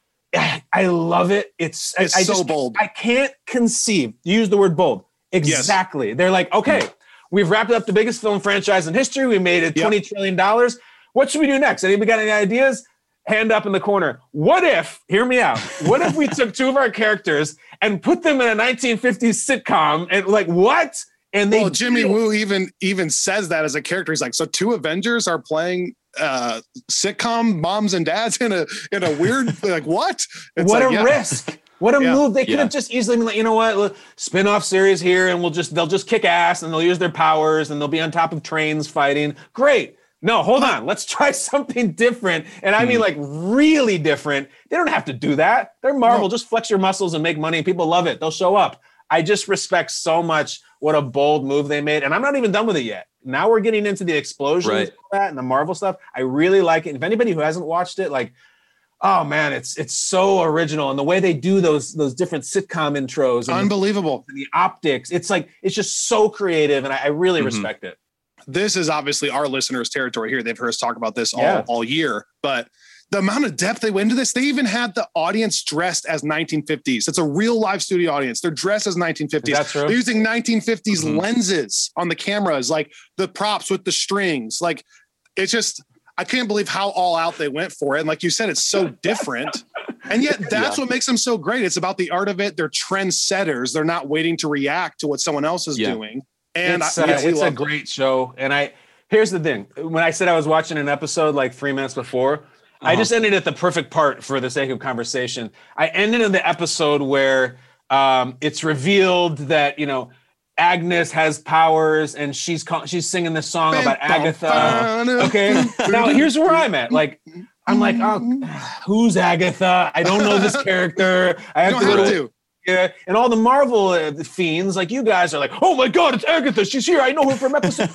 I love it. It's, It's I, I so just, bold. I can't conceive. Use the word bold. Exactly. They're like, okay, we've wrapped up the biggest film franchise in history. We made it twenty trillion dollars. What should we do next? Anybody got any ideas? Hand up in the corner. What if, hear me out, what if we took two of our characters and put them in a nineteen fifties sitcom and like, what? And they Well, Jimmy did it. Woo even even says that as a character. He's like, so two Avengers are playing uh sitcom moms and dads in a in a weird like what? It's What like, a yeah. risk. What a Yeah. move. They could Yeah. have just easily been like, you know what, look, spin-off series here, and we'll just they'll just kick ass and they'll use their powers and they'll be on top of trains fighting. Great. No, hold on. Let's try something different. And I mean like really different. They don't have to do that. They're Marvel. No. Just flex your muscles and make money. People love it. They'll show up. I just respect so much what a bold move they made. And I'm not even done with it yet. Now we're getting into the explosions Right. and that and the Marvel stuff. I really like it. If anybody who hasn't watched it, like, oh man, it's it's so original. And the way they do those those different sitcom intros and the, Unbelievable. and the optics, it's like it's just so creative. And I, I really Mhm. respect it. This is obviously our listeners' territory here. They've heard us talk about this all, Yeah. all year, but the amount of depth they went into this, they even had the audience dressed as nineteen fifties. It's a real live studio audience. They're dressed as nineteen fifties. Is that true? They're using nineteen fifties Mhm. lenses on the cameras, like the props with the strings. Like it's just, I can't believe how all out they went for it. And like you said, it's so different. And yet that's Yeah. what makes them so great. It's about the art of it. They're trendsetters. They're not waiting to react to what someone else is Yeah. doing. And it's, I, uh, yeah, we it's a love it. great show. And I here's the thing: when I said I was watching an episode like three minutes before, I Uh-huh. just ended at the perfect part for the sake of conversation. I ended in the episode where um, it's revealed that you know Agnes has powers and she's call- she's singing this song about Agatha. Okay, now here's where I'm at. Like I'm like, oh, who's Agatha? I don't know this character. I You have don't to have go to. yeah, and all the Marvel uh, fiends like you guys are like, oh my God, it's Agatha. She's here. I know her from episode.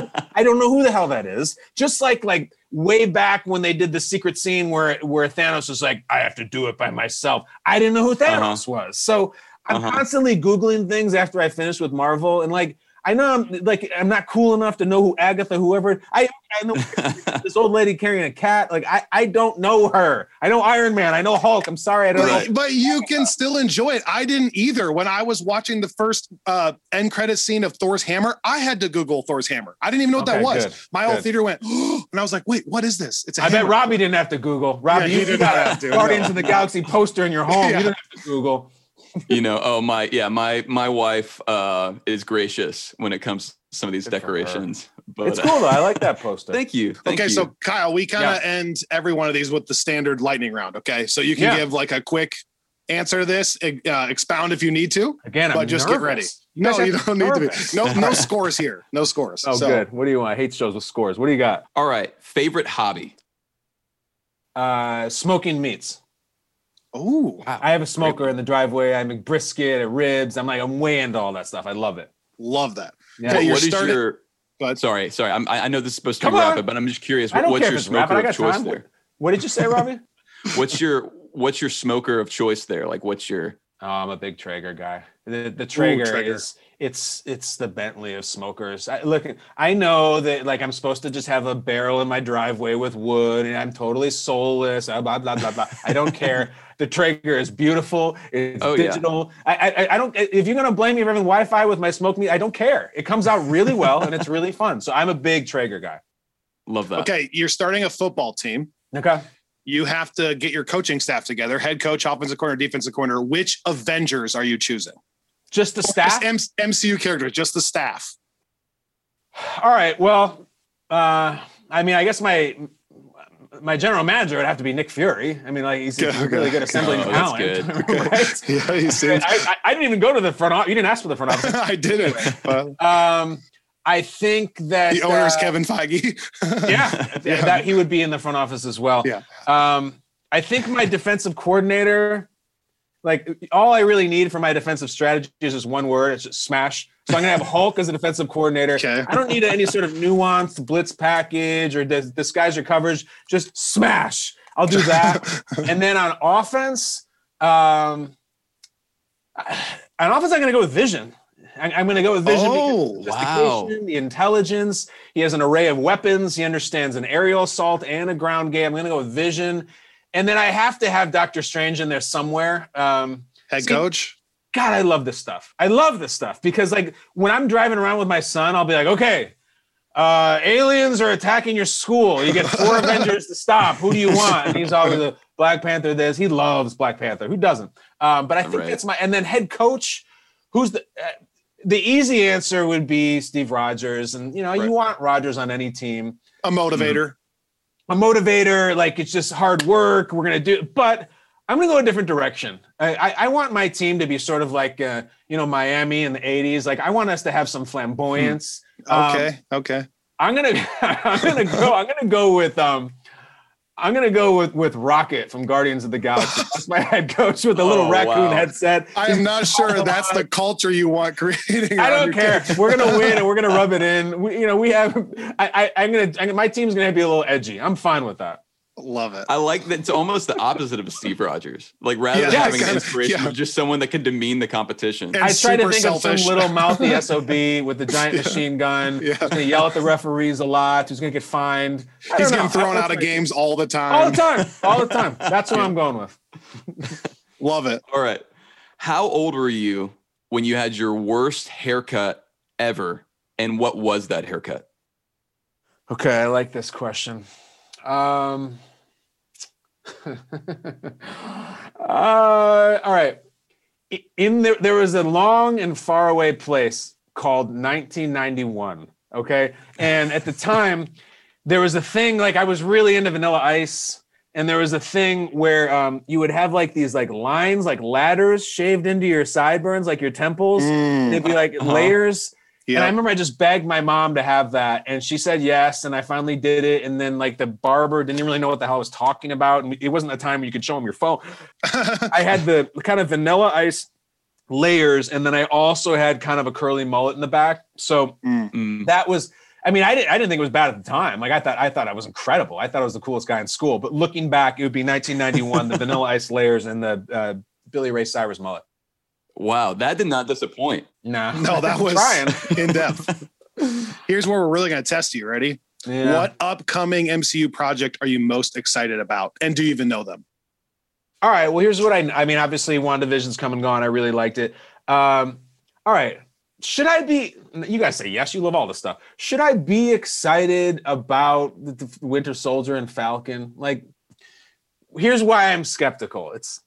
I don't know who the hell that is. Just like like way back when they did the secret scene where where Thanos was like, I have to do it by myself. I didn't know who Thanos was. So I'm Uh-huh. constantly Googling things after I finish with Marvel, and like I know I'm like I'm not cool enough to know who Agatha, whoever I I know this old lady carrying a cat. Like I I don't know her. I know Iron Man. I know Hulk. I'm sorry, I don't know. But, but you can still enjoy it. I didn't either. When I was watching the first uh, end credit scene of Thor's hammer, I had to Google Thor's hammer. I didn't even know what Okay, that was. good, My whole good. theater went, and I was like, wait, what is this? It's a I bet hammer. Robbie didn't have to Google. Robbie, Yeah, he you, you did got not a have to, Guardians no. of the Galaxy poster in your home. Yeah. You don't have to Google. You know, oh my, yeah, my my wife uh, is gracious when it comes to some of these Good for her. decorations. But It's cool though. I like that poster. thank you. Thank Okay, you. so Kyle, we kind of Yeah. end every one of these with the standard lightning round. Okay, so you can Yeah. give like a quick answer to this, uh, expound if you need to, Again, but I'm just nervous. get ready. You No, guys you have don't need to be. nervous. No, no scores here. No scores. Oh, So, good. What do you want? I hate shows with scores. What do you got? All right, favorite hobby. Uh, smoking meats. Oh, I have a smoker in the driveway. I make brisket, and ribs. I'm like, I'm way into all that stuff. I love it. love that. Yeah. Okay, What- you're what is starting- your? Go ahead. Sorry, sorry. I'm, I I know this is supposed to Come be on. rapid, but I'm just curious. I What, don't what's care your if it's rapid. smoker I of got choice time. there? What did you say, Robbie? What's your What's your smoker of choice there? Like, what's your? Oh, I'm a big Traeger guy. The, the Traeger, Traeger. is it's it's the Bentley of smokers. I, look, I know that like I'm supposed to just have a barrel in my driveway with wood, and I'm totally soulless. uh, Blah blah blah blah. I don't care. The Traeger is beautiful. It's Oh, yeah. digital. I, I I don't. If you're gonna blame me for having Wi-Fi with my smoke meat, I don't care. It comes out really well, and it's really fun. So I'm a big Traeger guy. Love that. Okay, you're starting a football team. Okay. You have to get your coaching staff together, head coach, offensive corner, defensive corner. Which Avengers are you choosing? Just the staff? Just M- MCU characters, just the staff. All right. Well, uh, I mean, I guess my my general manager would have to be Nick Fury. I mean, like he's, he's Okay, really good at assembling oh, talent. that's good. Right? Yeah, he seems. I, I, I didn't even go to the front office. You didn't ask for the front office. I didn't. But Um, I think that the owner is uh, Kevin Feige. Yeah, yeah, that he would be in the front office as well. Yeah. Um, I think my defensive coordinator, like all I really need for my defensive strategy is just one word. It's just smash. So I'm gonna have Hulk as a defensive coordinator. Okay. I don't need any sort of nuanced blitz package or dis- disguise your coverage. Just smash. I'll do that. And then on offense, um, on offense, I'm gonna go with vision. I- I'm going to go with vision Oh, because of the wow. sophistication, the intelligence. He has an array of weapons. He understands an aerial assault and a ground game. I'm going to go with vision. And then I have to have Doctor Strange in there somewhere. Um, Head see, coach. God, I love this stuff. I love this stuff because, like, when I'm driving around with my son, I'll be like, okay, uh, aliens are attacking your school. You get four Avengers to stop. Who do you want? And he's always a Black Panther this. He loves Black Panther. Who doesn't? Um, but I think Right. that's my – and then head coach, who's the uh, – the easy answer would be Steve Rogers. And, you know, Right. you want Rogers on any team. A motivator. A motivator, like it's just hard work. We're going to do but I'm going to go a different direction. I, I, I want my team to be sort of like, uh, you know, Miami in the eighties. Like I want us to have some flamboyance. Um, Okay. okay. I'm going to, I'm going to go, I'm going to go with, um, I'm gonna go with with Rocket from Guardians of the Galaxy. That's my head coach with a little Oh, raccoon wow. headset. I am not sure that's the culture you want creating. I around don't your care. kids. We're gonna win and we're gonna rub it in. We, you know, we have. I, I I'm gonna. I'm, my team's gonna be a little edgy. I'm fine with that. Love it. I like that it's almost the opposite of Steve Rogers. Like rather Yeah, than having kinda, an inspiration yeah. of just someone that can demean the competition. And I try to super think of selfish. some little mouthy S O B with the giant machine gun. Yeah. Who's gonna yell at the referees a lot. Who's gonna get fined. I He's don't getting know. thrown I- out of games all the time. all the time. All the time. That's what I'm going with. Love it. All right. How old were you when you had your worst haircut ever? And what was that haircut? Okay, I like this question. Um, uh, all right. I- In there, there was a long and far away place called nineteen ninety-one. Okay, and at the time, there was a thing like I was really into Vanilla Ice, and there was a thing where um, you would have like these like lines, like ladders shaved into your sideburns, like your temples. Mm, They'd be like layers. And I yeah. remember I just begged my mom to have that, and she said yes, and I finally did it. And then like the barber didn't really know what the hell I was talking about, and it wasn't a time when you could show him your phone. I had the kind of Vanilla Ice layers, and then I also had kind of a curly mullet in the back. So Mm. that was, I mean, I didn't, I didn't think it was bad at the time. Like I thought, I thought I was incredible. I thought I was the coolest guy in school. But looking back, it would be nineteen ninety-one, the Vanilla Ice layers and the uh, Billy Ray Cyrus mullet. Wow, that did not disappoint. Nah, No, that was trying. in depth. Here's where we're really going to test you. Ready? Yeah. What upcoming M C U project are you most excited about? And do you even know them? All right. Well, here's what I I mean, obviously WandaVision's come and gone. I really liked it. Um, all right. Should I be, you guys say yes, you love all this stuff. Should I be excited about the, the Winter Soldier and Falcon? Like, here's why I'm skeptical. It's,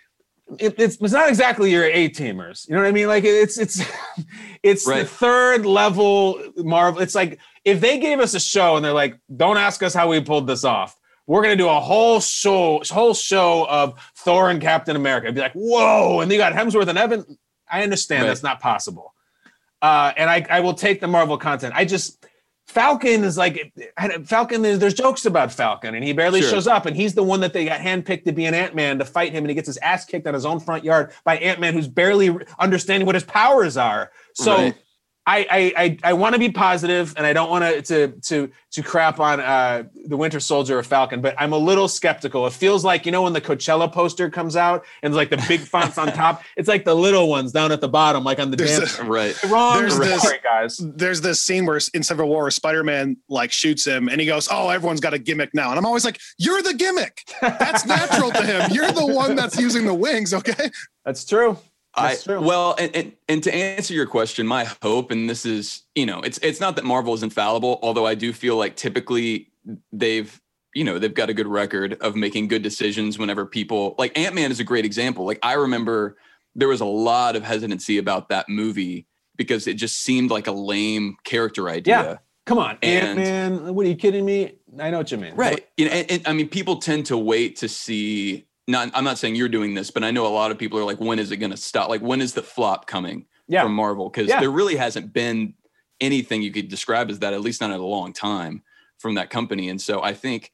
it, it's it's not exactly your A-teamers. You know what I mean? Like it's it's it's Right. the third level Marvel. It's like if they gave us a show and they're like, don't ask us how we pulled this off. We're gonna do a whole show, whole show of Thor and Captain America. I'd be like, whoa! And you got Hemsworth and Evan. I understand Right. that's not possible, uh, and I, I will take the Marvel content. I just Falcon is like Falcon. There's, there's jokes about Falcon, and he barely Sure. shows up, and he's the one that they got handpicked to be an Ant-Man to fight him, and he gets his ass kicked on his own front yard by Ant-Man, who's barely understanding what his powers are. So. Right. I I I, I want to be positive, and I don't want to to to to crap on uh, the Winter Soldier or Falcon, but I'm a little skeptical. It feels like, you know, when the Coachella poster comes out and like the big fonts on top, it's like the little ones down at the bottom, like on the There's dance. a- Right. Wrong, there's sorry, this- guys. There's this scene where in Civil War, Spider-Man like shoots him and he goes, "Oh, everyone's got a gimmick now." And I'm always like, "You're the gimmick. That's natural to him. You're the one that's using the wings." Okay. That's true. I, That's true. well, and, and and to answer your question, my hope, and this is, you know, it's it's not that Marvel is infallible, although I do feel like typically they've, you know, they've got a good record of making good decisions whenever people, like Ant-Man is a great example. Like I remember there was a lot of hesitancy about that movie because it just seemed like a lame character idea. Yeah. Come on, And- Ant-Man. What are you kidding me? I know what you mean. Right. You know, and, and, I mean, people tend to wait to see, not, I'm not saying you're doing this, but I know a lot of people are like, when is it going to stop? Like, when is the flop coming Yeah. from Marvel? Because Yeah. there really hasn't been anything you could describe as that, at least not in a long time from that company. And so I think,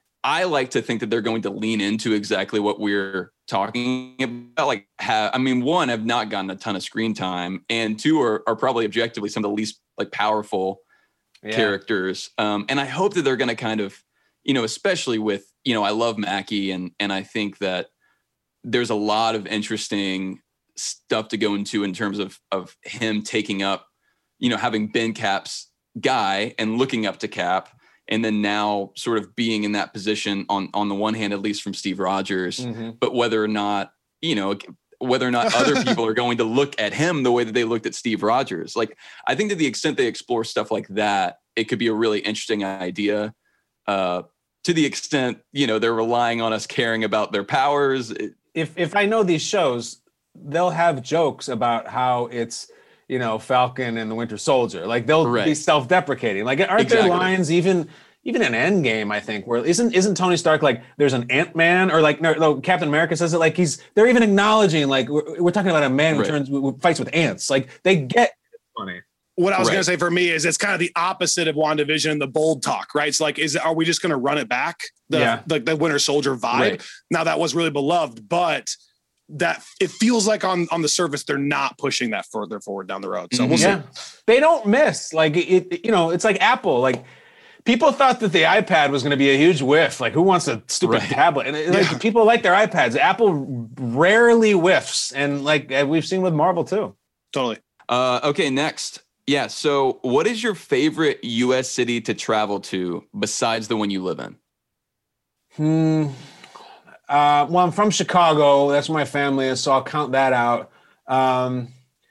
I like to think that they're going to lean into exactly what we're talking about. Like, have, I mean, one, have not gotten a ton of screen time, and two are, are probably objectively some of the least like powerful Yeah. characters. Um, and I hope that they're going to kind of, you know, especially with, you know, I love Mackie, and and I think that there's a lot of interesting stuff to go into in terms of of him taking up, you know, having been Cap's guy and looking up to Cap, and then now sort of being in that position on on the one hand, at least from Steve Rogers, Mm-hmm. but whether or not, you know, whether or not other people are going to look at him the way that they looked at Steve Rogers. Like, I think to the extent they explore stuff like that, it could be a really interesting idea. Uh, to the extent, you know, they're relying on us caring about their powers. It, If if I know these shows, they'll have jokes about how it's, you know, Falcon and the Winter Soldier. Like, they'll be Right. self-deprecating. Like, aren't Exactly. there lines even even in Endgame, I think, where isn't isn't Tony Stark like there's an Ant-Man, or like no, no, Captain America says it, like he's they're even acknowledging like we're, we're talking about a man who Right. turns who fights with ants. Like, they get it's funny. What I was Right. going to say for me is it's kind of the opposite of WandaVision and the bold talk, right? It's like, is are we just going to run it back? The, Yeah. the the Winter Soldier vibe. Right. Now that was really beloved, but that it feels like on on the surface they're not pushing that further forward down the road. So we'll see. Yeah, they don't miss. Like it, it- you know, it's like Apple. Like people thought that the iPad was going to be a huge whiff. Like, who wants a stupid Right. tablet? And it, like people like their iPads. Apple rarely whiffs, and like uh, we've seen with Marvel too. Totally. uh, okay, next. Yeah. So what is your favorite U S city to travel to besides the one you live in? Hmm. Uh, well, I'm from Chicago. That's where my family is, so I'll count that out. Um,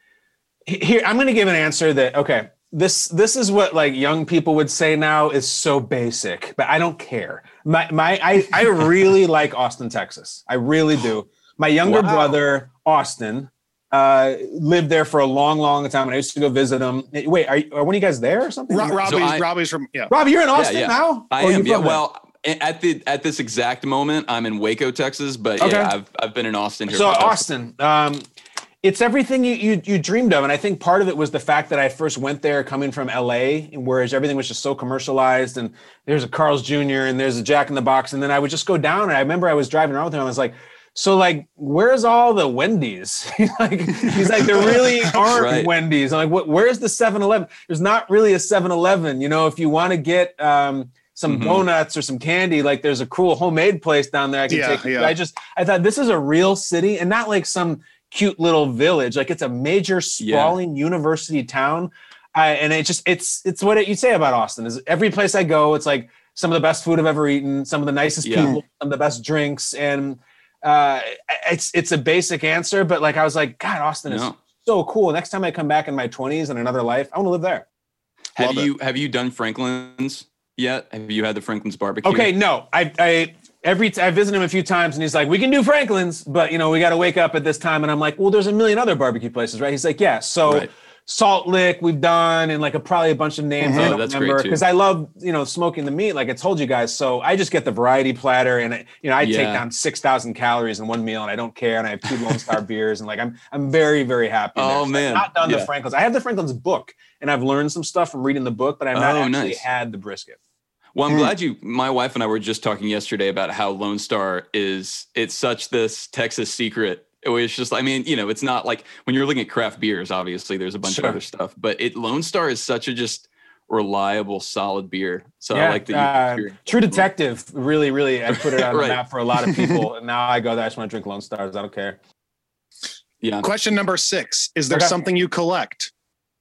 he- here, I'm going to give an answer that okay. This this is what like young people would say now is so basic, but I don't care. My my I I really like Austin, Texas. I really do. My younger Wow. brother Austin uh, lived there for a long, long time, and I used to go visit him. Wait, are, you, are one of you guys there or something? Ro- Robbie's I- Robbie's from yeah. Rob, you're in Austin yeah. now? I Or you am. Yeah. from there? Well, at the at this exact moment, I'm in Waco, Texas. But Okay. yeah, I've I've been in Austin here. So for- Austin, um, it's everything you, you you dreamed of, and I think part of it was the fact that I first went there coming from L A, whereas everything was just so commercialized. And there's a Carl's Junior and there's a Jack in the Box, and then I would just go down. And I remember I was driving around with him. And I was like, "So like, where's all the Wendy's?" like he's like, "There really aren't Right. Wendy's." I'm like, "What? Where's the seven eleven? There's not really a seven eleven. You know, if you want to get um, some Mhm. donuts or some candy, like there's a cool homemade place down there I can Yeah, take you." yeah. I just I thought this is a real city and not like some cute little village. Like it's a major sprawling university town. I, and it just it's it's what it, you say about Austin is every place I go, it's like some of the best food I've ever eaten, some of the nicest Yeah. people, some of the best drinks, and uh, it's it's a basic answer, but like I was like, God, Austin is No. so cool. Next time I come back in my twenties in another life, I want to live there. have Love it. you have you done Franklin's yet? Have you had the Franklin's barbecue? Okay, no, I I every t- I visit him a few times, and he's like, we can do Franklin's, but you know we got to wake up at this time, and I'm like, well, there's a million other barbecue places, right? He's like, yeah, so. Right. Salt Lick, we've done, and like a, probably a bunch of names I Oh, don't that's great, remember too. because I love you know smoking the meat, like I told you guys. So I just get the variety platter, and I, you know I take Yeah. down six thousand calories in one meal, and I don't care. And I have two Lone Star beers, and like I'm I'm very very happy. Oh, there. So I've man. not done Yeah. the Franklin's. I have the Franklin's book, and I've learned some stuff from reading the book, but I've not Oh, actually nice. had the brisket. Well, Hmm. I'm glad you. My wife and I were just talking yesterday about how Lone Star is. It's such this Texas secret. It was just. I mean, you know, it's not like when you're looking at craft beers. Obviously, there's a bunch Sure. of other stuff, but it Lone Star is such a just reliable, solid beer. So yeah, I like that. You uh, experienced True it. Detective really really I put it on Right. the map for a lot of people, and now I go there. I just want to drink Lone Stars. I don't care. Yeah. Question number six. Is there Okay. something you collect?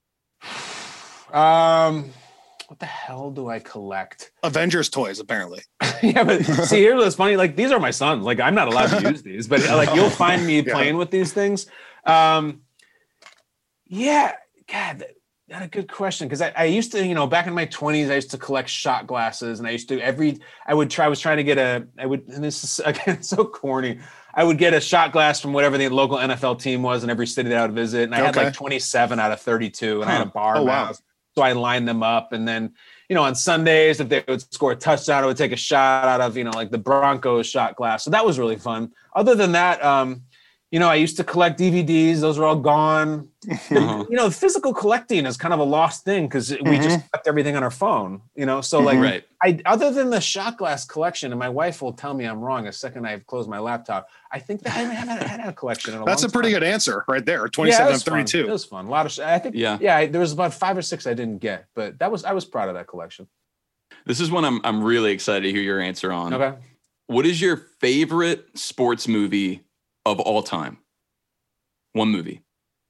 Um, what the hell do I collect? Avengers toys, apparently. Yeah, but see, here's what's funny. Like, these are my sons. Like, I'm not allowed to use these, but like, you'll find me Yeah. playing with these things. Um, yeah, God, that, that a good question. Because I, I used to, you know, back in my twenties, I used to collect shot glasses, and I used to every. I would try. I was trying to get a. I would, and this is again so corny. I I would get a shot glass from whatever the local N F L team was in every city that I would visit. And I had Okay. like twenty-seven out of thirty-two, and Huh. I had a bar Oh, in my wow. house. So I lined them up. And then, you know, on Sundays, if they would score a touchdown, I would take a shot out of, you know, like the Broncos shot glass. So that was really fun. Other than that, um, you know, I used to collect D V Ds. Those are all gone. Uh-huh. You know, physical collecting is kind of a lost thing because we just collect everything on our phone, you know? So like, Right. I, other than the shot glass collection, and my wife will tell me I'm wrong the second I close my laptop, I think that I haven't had a collection in a That's long a pretty time. good answer right there. Yeah, it twenty-seven was of fun. thirty-two. It was fun. A lot of, sh- I think, Yeah. yeah, I, there was about five or six I didn't get, but that was, I was proud of that collection. This is one I'm I'm really excited to hear your answer on. Okay. What is your favorite sports movie of all time? One movie.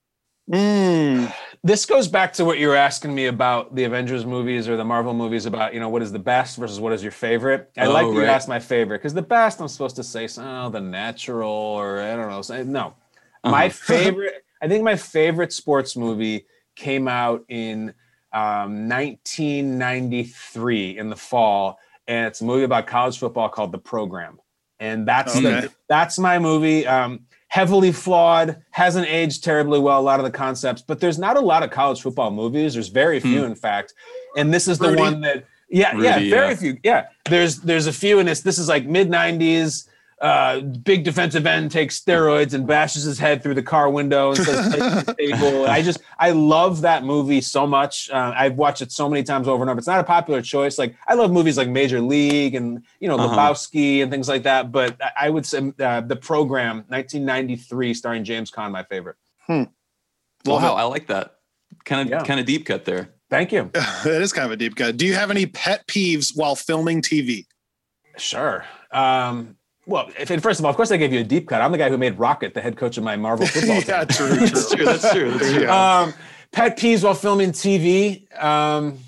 Mm. This goes back to what you were asking me about the Avengers movies or the Marvel movies about, you know, what is the best versus what is your favorite? I Oh, like that you right. asked my favorite because the best I'm supposed to say, oh, the natural or I don't know. So, no, my Uh-huh. favorite, I think my favorite sports movie came out in um, nineteen ninety-three in the fall. And it's a movie about college football called The Program. And that's Okay. the, that's my movie. Um, heavily flawed, hasn't aged terribly well, a lot of the concepts, but there's not a lot of college football movies. There's very few, in fact. And this is the Rudy. one that, yeah, Rudy, yeah, very yeah. few. Yeah, there's there's a few in this. This is like mid nineties. Uh, big defensive end takes steroids and bashes his head through the car window and says, "Take the table." I just, I love that movie so much. Uh, I've watched it so many times over and over. It's not a popular choice. Like I love movies like Major League and, you know, Uh-huh. Lebowski and things like that. But I- I would say uh, The Program, nineteen ninety-three, starring James Caan, my favorite. Love Wow, it. I like that. Kind of Yeah. kind of deep cut there. Thank you. It is kind of a deep cut. Do you have any pet peeves while filming T V? Sure. Um, well, if, first of all, of course, I gave you a deep cut. I'm the guy who made Rocket the head coach of my Marvel football team. Yeah, true, That's true. true. That's true. That's true. Yeah. Um, pet peeves while filming T V. Um,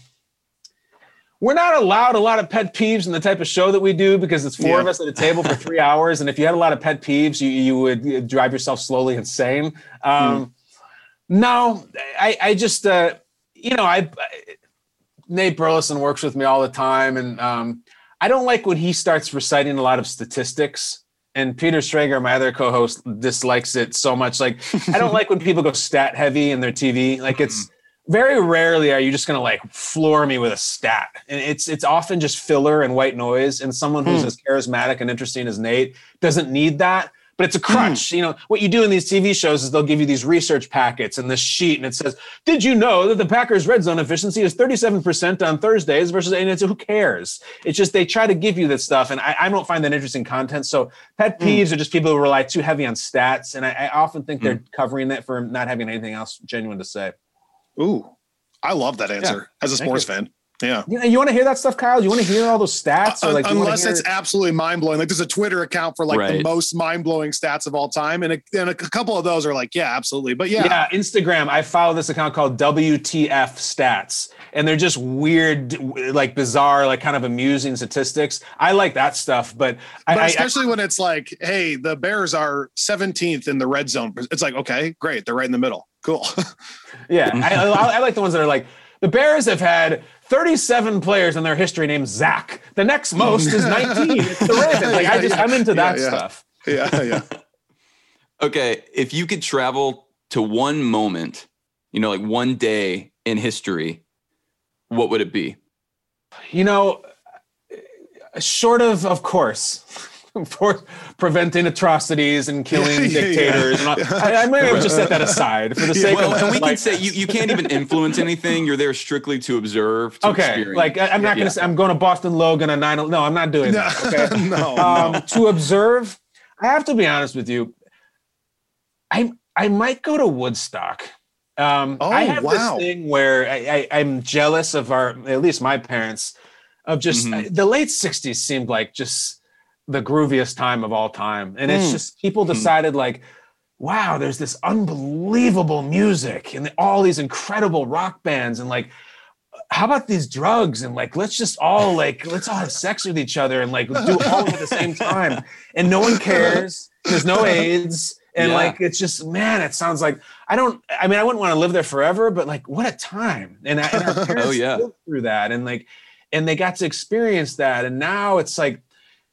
we're not allowed a lot of pet peeves in the type of show that we do because it's four Yeah. of us at a table for three hours. And if you had a lot of pet peeves, you, you would drive yourself slowly insane. Um, No, I, I just, uh, you know, I, I Nate Burleson works with me all the time. And um, I don't like when he starts reciting a lot of statistics. And Peter Schrager, my other co-host, dislikes it so much. Like, I don't like when people go stat heavy in their T V. Like, it's very rarely are you just going to like floor me with a stat. And it's it's often just filler and white noise. And someone who's as charismatic and interesting as Nate doesn't need that. But it's a crutch. You know, what you do in these T V shows is they'll give you these research packets and this sheet, and it says, did you know that the Packers red zone efficiency is thirty-seven percent on Thursdays versus, and it's, who cares? It's just, they try to give you that stuff. And I, I don't find that interesting content. So pet peeves are just people who rely too heavy on stats. And I, I often think they're covering that for not having anything else genuine to say. Ooh, I love that answer as a Thank sports you. fan. Yeah. You know, you want to hear that stuff, Kyle? Do you want to hear all those stats? Or like, do you wanna Unless hear- it's absolutely mind blowing. Like there's a Twitter account for like the Right. most mind blowing stats of all time. And a, and a couple of those are like, yeah, absolutely. But yeah. Yeah, Instagram. I follow this account called W T F Stats, and they're just weird, like bizarre, like kind of amusing statistics. I like that stuff, but, I, But I- especially when it's like, hey, the Bears are seventeenth in the red zone. It's like, okay, great. They're right in the middle. Cool. I, yeah, I, I, I like the ones that are like the Bears have had thirty-seven players in their history named Zach. The next most is nineteen. It's the Ravens. Like I just, I'm into that Yeah, yeah. stuff. yeah. Yeah. Okay, if you could travel to one moment, you know, like one day in history, what would it be? You know, short of, of course, for preventing atrocities and killing Yeah, yeah, yeah. dictators. And all, I, I may have just set that aside for the sake Well, of and we can like, say you, you can't even influence anything. You're there strictly to observe. To okay, experience. like I, I'm not Yeah. gonna say I'm going to Boston Logan on nine. No, I'm not doing that. Okay. no. um, no. to observe, I have to be honest with you. I I might go to Woodstock. Um, Oh, I have wow. this thing where I, I, I'm jealous of our, at least my parents, of just Mhm. the late sixties seemed like just the grooviest time of all time, and it's Mm. just people decided like, wow, there's this unbelievable music and all these incredible rock bands, and like, how about these drugs? And like, let's just all like, let's all have sex with each other and like do all at the same time. And no one cares. There's no AIDS. And Yeah. like, it's just, man, it sounds like, I don't, I mean, I wouldn't want to live there forever, but like, what a time. And, I, and our parents Oh, yeah. lived through that. And like, and they got to experience that. And now it's like,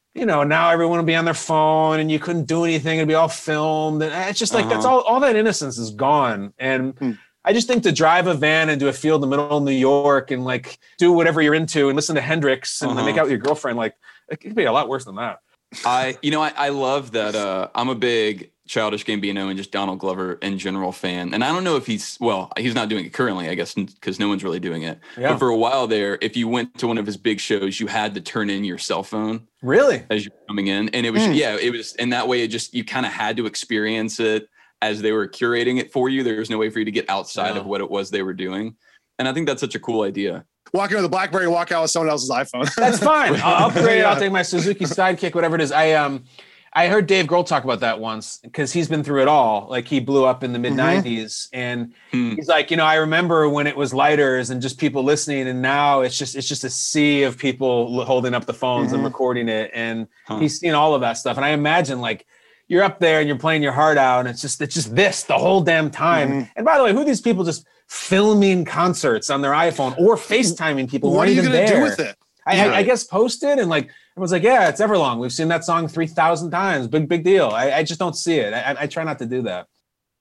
you know, now everyone will be on their phone and you couldn't do anything. It'd be all filmed. And it's just like, uh-huh. that's all, all that innocence is gone. And hmm. I just think to drive a van into a field in the middle of New York and like do whatever you're into and listen to Hendrix and uh-huh. make out with your girlfriend, like it could be a lot worse than that. I, you know, I, I love that. Uh, I'm a big Childish Gambino and just Donald Glover in general fan. And I don't know if he's, well, he's not doing it currently, I guess, because no one's really doing it. Yeah. But for a while there, if you went to one of his big shows, you had to turn in your cell phone. Really? As you're coming in. And it was, mm. yeah, it was, and that way it just, you kind of had to experience it as they were curating it for you. There was no way for you to get outside yeah. of what it was they were doing. And I think that's such a cool idea. Walking with a BlackBerry, walk out with someone else's iPhone. That's fine. I'll upgrade it. I'll take my Suzuki Sidekick, whatever it is. I um, I heard Dave Grohl talk about that once because he's been through it all. Like he blew up in the mid nineties, mm-hmm. and mm. he's like, you know, I remember when it was lighters and just people listening, and now it's just it's just a sea of people holding up the phones mm-hmm. and recording it, and huh. he's seen all of that stuff. And I imagine like you're up there and you're playing your heart out, and it's just it's just this the whole damn time. Mm-hmm. And by the way, who are these people just filming concerts on their iPhone or FaceTiming people? What are you going to do with it? I, yeah. I, I guess post it and like everyone's like, yeah, it's Everlong. We've seen that song three thousand times. Big, big deal. I, I just don't see it. I, I try not to do that.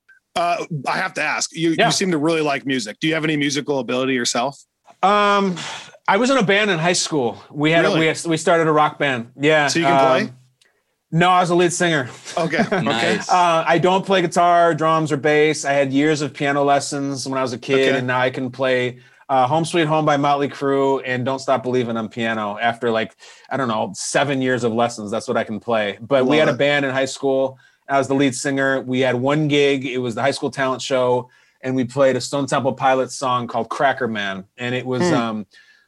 Uh, I have to ask you, yeah. you seem to really like music. Do you have any musical ability yourself? Um, I was in a band in high school. We had, really? a, we, had we started a rock band. Yeah. So you can um, play? No, I was a lead singer. Okay. Nice. Uh, I don't play guitar, drums, or bass. I had years of piano lessons when I was a kid, okay. and now I can play uh, Home Sweet Home by Motley Crue and Don't Stop Believin' on piano after like, I don't know, seven years of lessons. That's what I can play. But Love we had it. a band in high school. I was the lead singer. We had one gig. It was the high school talent show, and we played a Stone Temple Pilots song called Cracker Man. And it was, hmm. um,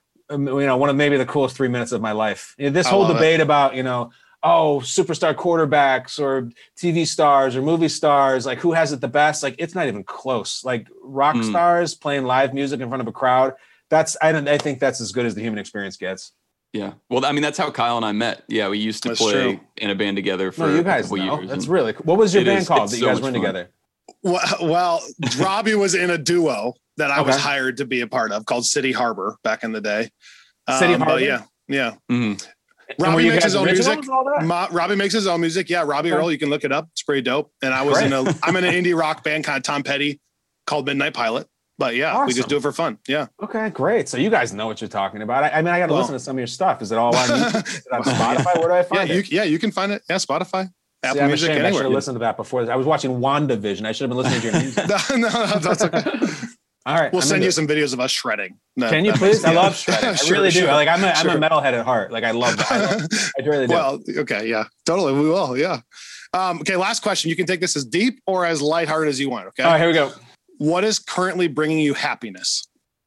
you know, one of maybe the coolest three minutes of my life. This whole debate it. about, you know, oh, superstar quarterbacks or T V stars or movie stars, like who has it the best? Like, it's not even close. Like rock mm. stars playing live music in front of a crowd. That's, I don't, I think that's as good as the human experience gets. Yeah. Well, I mean, that's how Kyle and I met. Yeah. We used to that's play true. in a band together for no, you guys a couple know. years. That's really cool. What was your band is, called that you so guys were in together? Well, well, Robbie was in a duo that I okay. was hired to be a part of called City Harbor back in the day. City um, Harbor? But yeah. Yeah. Mm-hmm. Robbie makes his own music. Ma, Robbie makes his own music. Yeah, Robbie okay. Earl. You can look it up. It's pretty dope. And I was Great. in a. I'm in an indie rock band, kind of Tom Petty, called Midnight Pilot. But yeah, awesome. we just do it for fun. Yeah. Okay, great. So you guys know what you're talking about. I, I mean, I got to well, listen to some of your stuff. Is it all on YouTube? Is it on Spotify? Where do I find yeah, it? You, yeah, you can find it. Yeah, Spotify. Apple See, I'm Music. Anywhere. I should have yeah. listened to that before. I was watching WandaVision. I should have been listening to your music. no, no, no, that's okay. All right, we'll I'm send you it. some videos of us shredding. No, Can you please? I love shredding. sure, I really do. Sure, like I'm a, sure. I'm a metalhead at heart. Like I love that. I, love, I really do. Well, okay, yeah, totally. We will. Yeah. Um, okay. Last question. You can take this as deep or as lighthearted as you want. Okay. All right. Here we go. What is currently bringing you happiness?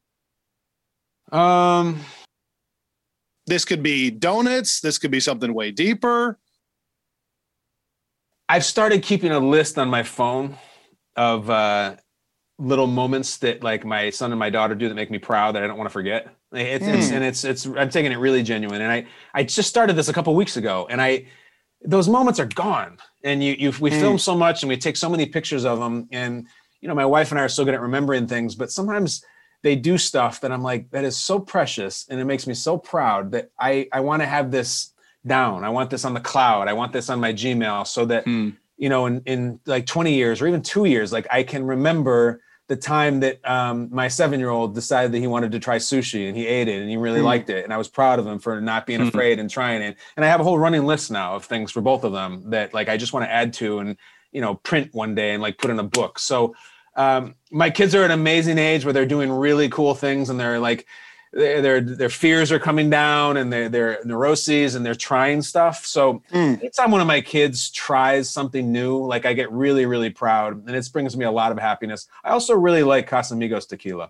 Um. This could be donuts. This could be something way deeper. I've started keeping a list on my phone of. Uh, little moments that like my son and my daughter do that make me proud that I don't want to forget. It's, mm. it's and it's, it's, I'm taking it really genuine. And I, I just started this a couple of weeks ago and I, those moments are gone and you, you, we mm. film so much and we take so many pictures of them. And, you know, my wife and I are so good at remembering things, but sometimes they do stuff that I'm like, that is so precious. And it makes me so proud that I, I want to have this down. I want this on the cloud. I want this on my Gmail so that, mm. you know, in, in like twenty years or even two years, like I can remember the time that um, my seven-year-old decided that he wanted to try sushi and he ate it and he really mm. liked it. And I was proud of him for not being mm. afraid and trying it. And I have a whole running list now of things for both of them that like, I just want to add to and, you know, print one day and like put in a book. So um, my kids are at an amazing age where they're doing really cool things and they're like, their their fears are coming down and their their neuroses and they're trying stuff. So mm. anytime one of my kids tries something new, like I get really, really proud and it brings me a lot of happiness. I also really like Casamigos tequila.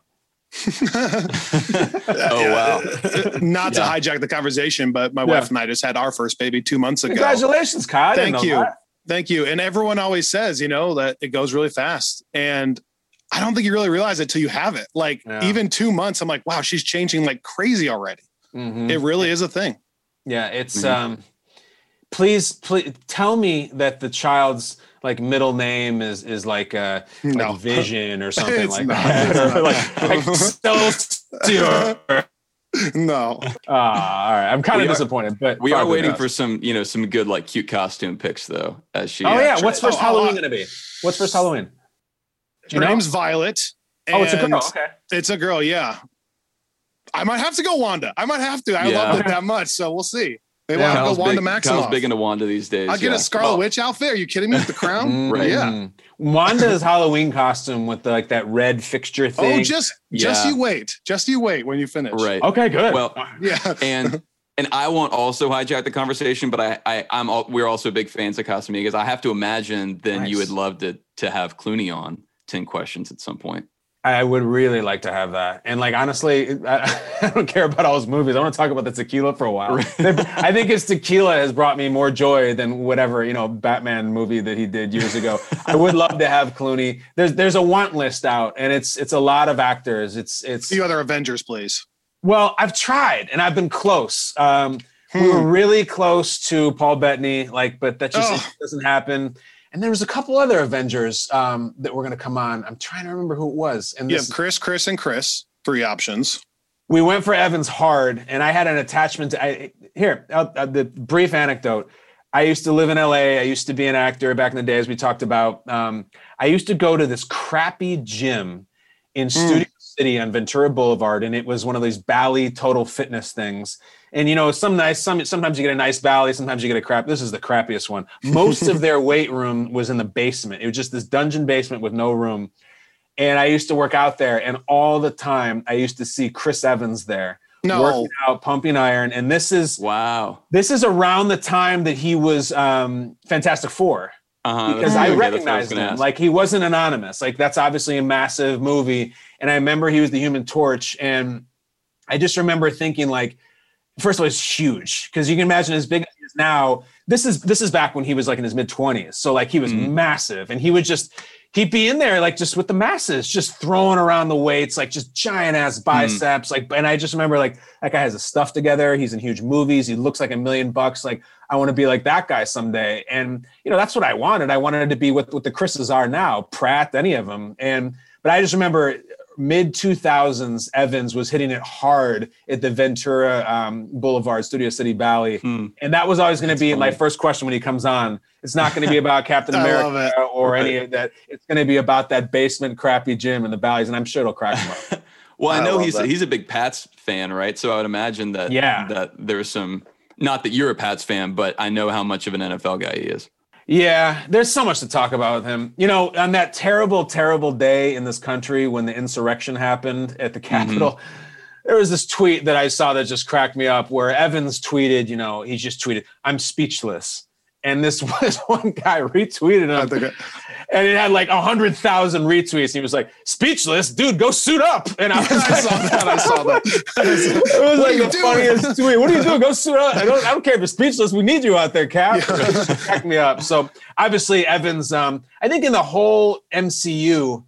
Oh, wow. Not yeah. to hijack the conversation, but my yeah. wife and I just had our first baby two months ago. Congratulations, Kyle. Thank you. That. Thank you. And everyone always says, you know, that it goes really fast. And I don't think you really realize it till you have it. Like yeah. even two months, I'm like, wow, she's changing like crazy already. Mm-hmm. It really is a thing. Yeah. It's, mm-hmm. um, please, please tell me that the child's like middle name is, is like, uh, no. like Vision or something like not, that. Or like, like so No. Uh, all right. I'm kind We of are- disappointed, but We are probably waiting does. for some, you know, some good like cute costume picks though. As she, Oh yeah, what's first Oh, Halloween uh, going to be? What's first Halloween? Do Her you know? name's Violet. Oh, it's a and girl. Okay. It's a girl, yeah. I might have to go Wanda. I might have to. I Yeah. love it that much, so we'll see. Maybe Yeah. I'll Kyle's go Wanda big, Maximoff. Kyle's big into Wanda these days. I'll get yeah. a Scarlet Well, Witch outfit. Are you kidding me with the crown? Right. Yeah. Mm. Wanda's Halloween costume with the, like that red fixture thing. Oh, just just Yeah. you wait. Just you wait when you finish. Right. okay, good. Well, Yeah. and and I won't also hijack the conversation, but I, I I'm all, we're also big fans of costuming because I have to imagine then you Nice. would love to to have Clooney on ten questions at some point. I would really like to have that. And like, honestly, I, I don't care about all his movies. I want to talk about the tequila for a while. I think his tequila has brought me more joy than whatever, you know, Batman movie that he did years ago. I would love to have Clooney. There's there's a want list out, and it's it's a lot of actors. It's it's A few other Avengers, please. well, I've tried and I've been close. Um, We were really close to Paul Bettany, like, but that just Oh. it doesn't happen. And there was a couple other Avengers um, that were going to come on. I'm trying to remember who it was. And You this, have Chris, Chris, and Chris. Three options. we went for Evans hard, and I had an attachment to I, here. Uh, uh, the brief anecdote: I used to live in L A. I used to be an actor back in the day, as we talked about. Um, I used to go to this crappy gym in Studio City on Ventura Boulevard, and it was one of these Bally Total Fitness things. And you know, some nice, some sometimes you get a nice Bally, sometimes you get a crap. This is the crappiest one. Most of their weight room was in the basement. It was just this dungeon basement with no room. And I used to work out there, and all the time I used to see Chris Evans there No. working out, pumping iron. And this is Wow. this is around the time that he was um, Fantastic Four. Uh-huh, Because that's- I okay, that's what was recognized gonna him. ask. Like, he wasn't anonymous. Like, that's obviously a massive movie. And I remember he was the Human Torch. And I just remember thinking, like, first of all, it's huge. Because you can imagine as big as he is now. This is this is back when he was like in his mid twenties. So like he was Mhm. massive. And he would just he'd be in there like just with the masses, just throwing around the weights, like just giant ass biceps. Like, and I just remember like that guy has his stuff together. He's in huge movies. He looks like a million bucks. Like, I want to be like that guy someday. And you know, that's what I wanted. I wanted to be what, what the Chris's are now, Pratt, any of them. And but I just remember mid two thousands, Evans was hitting it hard at the Ventura um, Boulevard, Studio City Valley. Hmm. And that was always going to be funny. my first question when he comes on. It's not going to be about Captain I love America or Right. any of that. It's going to be about that basement crappy gym in the valleys, and I'm sure it'll crack him up. Well, I I know love he's that. he's a big Pats fan, right? So I would imagine that Yeah. that there's some, not that you're a Pats fan, but I know how much of an N F L guy he is. Yeah, there's so much to talk about with him. You know, on that terrible, terrible day in this country when the insurrection happened at the Capitol, there was this tweet that I saw that just cracked me up where Evans tweeted, you know, he just tweeted, "I'm speechless." And this was one guy retweeted I him. think it- And it had like a hundred thousand retweets. And he was like, "Speechless, dude, go suit up." And I was I like, saw that. I saw that. it was What like are you the doing? funniest tweet. What are you doing? Go suit up. I don't, I don't care if you're speechless. We need you out there, Cap. Crack me up. So obviously Evans, um, I think in the whole M C U,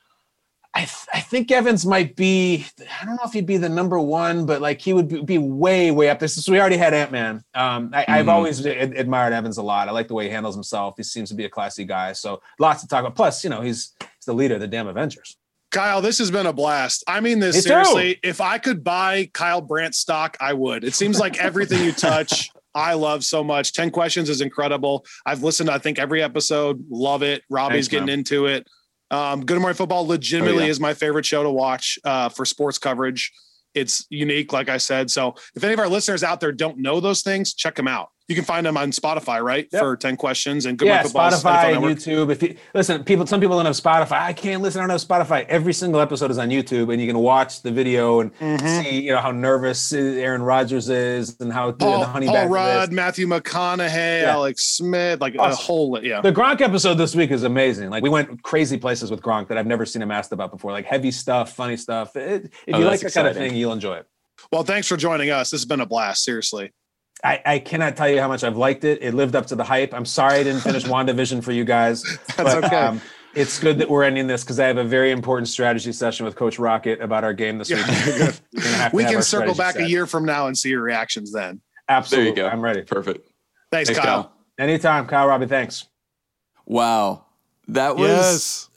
I, th- I think Evans might be, I don't know if he'd be the number one, but like he would be, be way, way up there. So we already had Ant-Man. Um, I, I've Mhm. always ad- admired Evans a lot. I like the way he handles himself. He seems to be a classy guy. So lots to talk about. Plus, you know, he's, he's the leader of the damn Avengers. Kyle, this has been a blast. I mean this Me too. seriously. If I could buy Kyle Brandt stock, I would. It seems like everything you touch, I love so much. ten questions is incredible. I've listened to, I think, every episode. Love it. Robbie's Thanks, getting man. into it. Um, Good Morning Football legitimately Oh, yeah. is my favorite show to watch uh, for sports coverage. It's unique, like I said. So if any of our listeners out there don't know those things, check them out. You can find them on Spotify, right? Yep. For ten questions and Good Yeah, Morning Football's N F L Spotify, Network. YouTube. If you listen, people, some people don't have Spotify. I can't listen. I don't have Spotify. Every single episode is on YouTube, and you can watch the video and Mhm. see, you know, how nervous Aaron Rodgers is and how good Paul, the honey Paul badger Rudd, is. Matthew McConaughey, Yeah. Alex Smith, like a Awesome. whole, yeah. The Gronk episode this week is amazing. Like, we went crazy places with Gronk that I've never seen him asked about before. Like heavy stuff, funny stuff. It, if Oh, you like that's that kind of exciting. thing, you'll enjoy it. Well, thanks for joining us. This has been a blast. Seriously. I, I cannot tell you how much I've liked it. It lived up to the hype. I'm sorry I didn't finish WandaVision for you guys. That's but, okay. Um, it's good that we're ending this because I have a very important strategy session with Coach Rocket about our game this Yeah, week. good. We're gonna have to We have can our circle strategy back set. a year from now and see your reactions then. Absolutely. There you go. I'm ready. Perfect. Thanks, Thanks, Kyle. Kyle. Anytime, Kyle Robbie. Thanks. Wow. That was, Yes.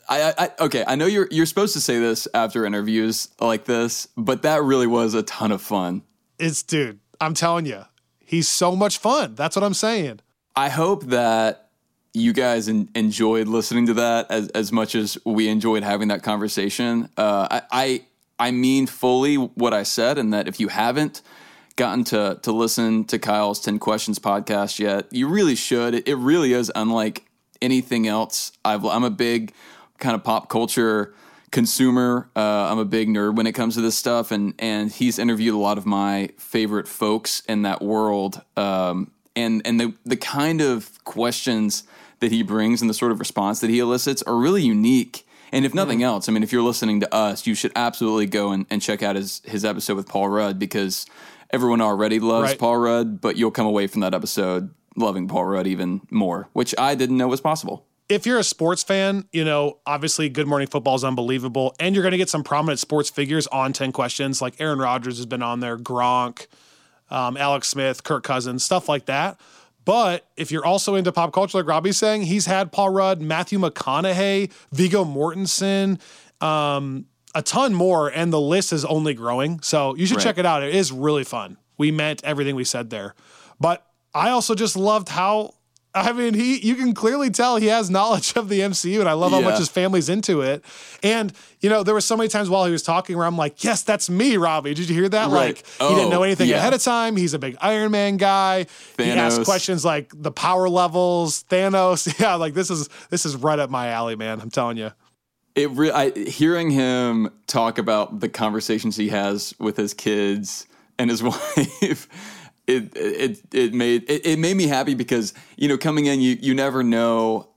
I, I okay, I know you're you're supposed to say this after interviews like this, but that really was a ton of fun. It's dude, I'm telling you, he's so much fun. That's what I'm saying. I hope that you guys en- enjoyed listening to that as as much as we enjoyed having that conversation. Uh, I, I I mean fully what I said, and that if you haven't gotten to to listen to Kyle's ten Questions podcast yet, you really should. It, it really is unlike anything else. I've, I'm a big kind of pop culture consumer. Uh, I'm a big nerd when it comes to this stuff, and and he's interviewed a lot of my favorite folks in that world. Um, and and the the kind of questions that he brings and the sort of response that he elicits are really unique. And if nothing mm. else, I mean, if you're listening to us, you should absolutely go and, and check out his his episode with Paul Rudd, because everyone already loves right. Paul Rudd, but you'll come away from that episode loving Paul Rudd even more, which I didn't know was possible. If you're a sports fan, you know, obviously Good Morning Football is unbelievable, and you're going to get some prominent sports figures on ten Questions, like Aaron Rodgers has been on there, Gronk, um, Alex Smith, Kirk Cousins, stuff like that. But if you're also into pop culture, like Robbie's saying, he's had Paul Rudd, Matthew McConaughey, Viggo Mortensen, um, a ton more, and the list is only growing. So you should right. check it out. It is really fun. We meant everything we said there. But I also just loved how, I mean, he you can clearly tell he has knowledge of the M C U, and I love how yeah. much his family's into it. And, you know, there were so many times while he was talking where I'm like, yes, that's me, Robbie. Did you hear that? Right. Like, oh, he didn't know anything yeah. ahead of time. He's a big Iron Man guy. Thanos. He asked questions like the power levels, Thanos. Yeah, like this is this is right up my alley, man. I'm telling you. It re- I, hearing him talk about the conversations he has with his kids and his wife, it it it made it, it made me happy, because, you know, coming in, you you never know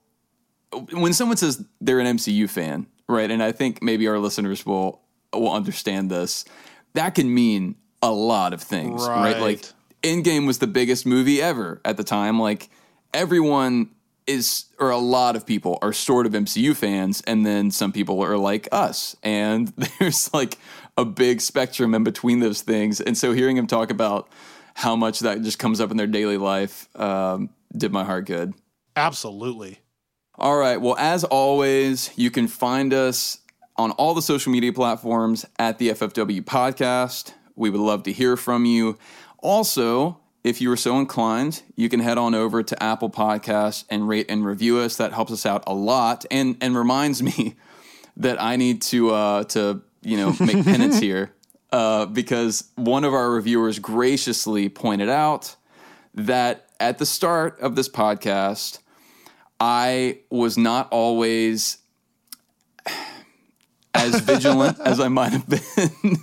when someone says they're an M C U fan, right? And I think maybe our listeners will will understand this. That can mean a lot of things, right? right? Like Endgame was the biggest movie ever at the time. Like everyone is, or a lot of people are sort of M C U fans, and then some people are like us, and there's like a big spectrum in between those things. And so hearing him talk about how much that just comes up in their daily life um, did my heart good. Absolutely. All right. Well, as always, you can find us on all the social media platforms at the F F W Podcast. We would love to hear from you. Also, if you are so inclined, you can head on over to Apple Podcasts and rate and review us. That helps us out a lot, and and reminds me that I need to uh, to you know make penance here, uh, because one of our reviewers graciously pointed out that at the start of this podcast, I was not always as vigilant as I might have been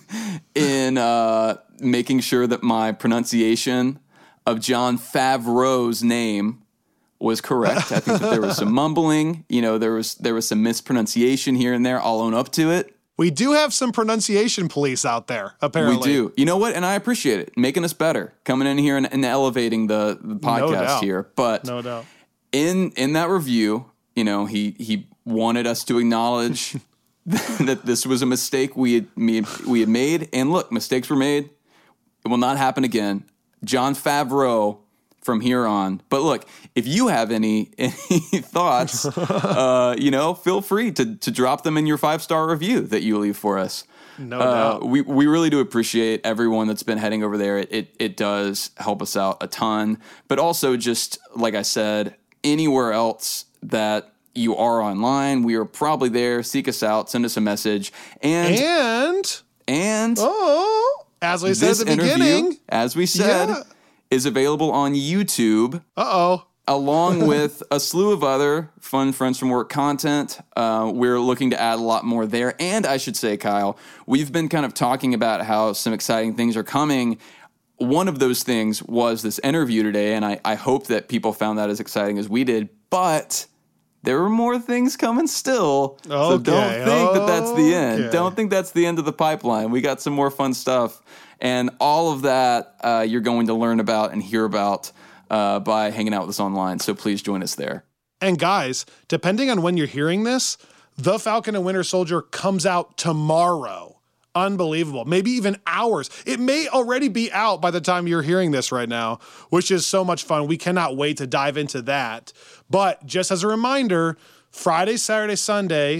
in uh, making sure that my pronunciation of Jon Favreau's name was correct. I think that there was some mumbling. You know, there was there was some mispronunciation here and there. I'll own up to it. We do have some pronunciation police out there, apparently. We do. You know what? And I appreciate it. Making us better. Coming in here and, and elevating the, the podcast no doubt. here. But no doubt. In in that review, you know, he he wanted us to acknowledge that this was a mistake we had, we had made. And look, mistakes were made. It will not happen again. Jon Favreau from here on. But look, if you have any any thoughts, uh, you know, feel free to to drop them in your five-star review that you leave for us. No uh, doubt. We we really do appreciate everyone that's been heading over there. It, it it does help us out a ton. But also, just like I said, anywhere else that you are online, we are probably there. Seek us out, send us a message. And And and oh, as we said at the beginning, as we said, yeah. is available on YouTube. Uh-oh. Along with a slew of other fun Friends from Work content. Uh, we're looking to add a lot more there. And I should say, Kyle, we've been kind of talking about how some exciting things are coming. One of those things was this interview today, and I, I hope that people found that as exciting as we did. But there are more things coming still. Okay. So don't think that that's the end. Okay. Don't think that's the end of the pipeline. We got some more fun stuff. And all of that uh, you're going to learn about and hear about uh, by hanging out with us online. So please join us there. And guys, depending on when you're hearing this, The Falcon and Winter Soldier comes out tomorrow. Unbelievable. Maybe even hours. It may already be out by the time you're hearing this right now, which is so much fun. We cannot wait to dive into that. But just as a reminder, Friday, Saturday, Sunday,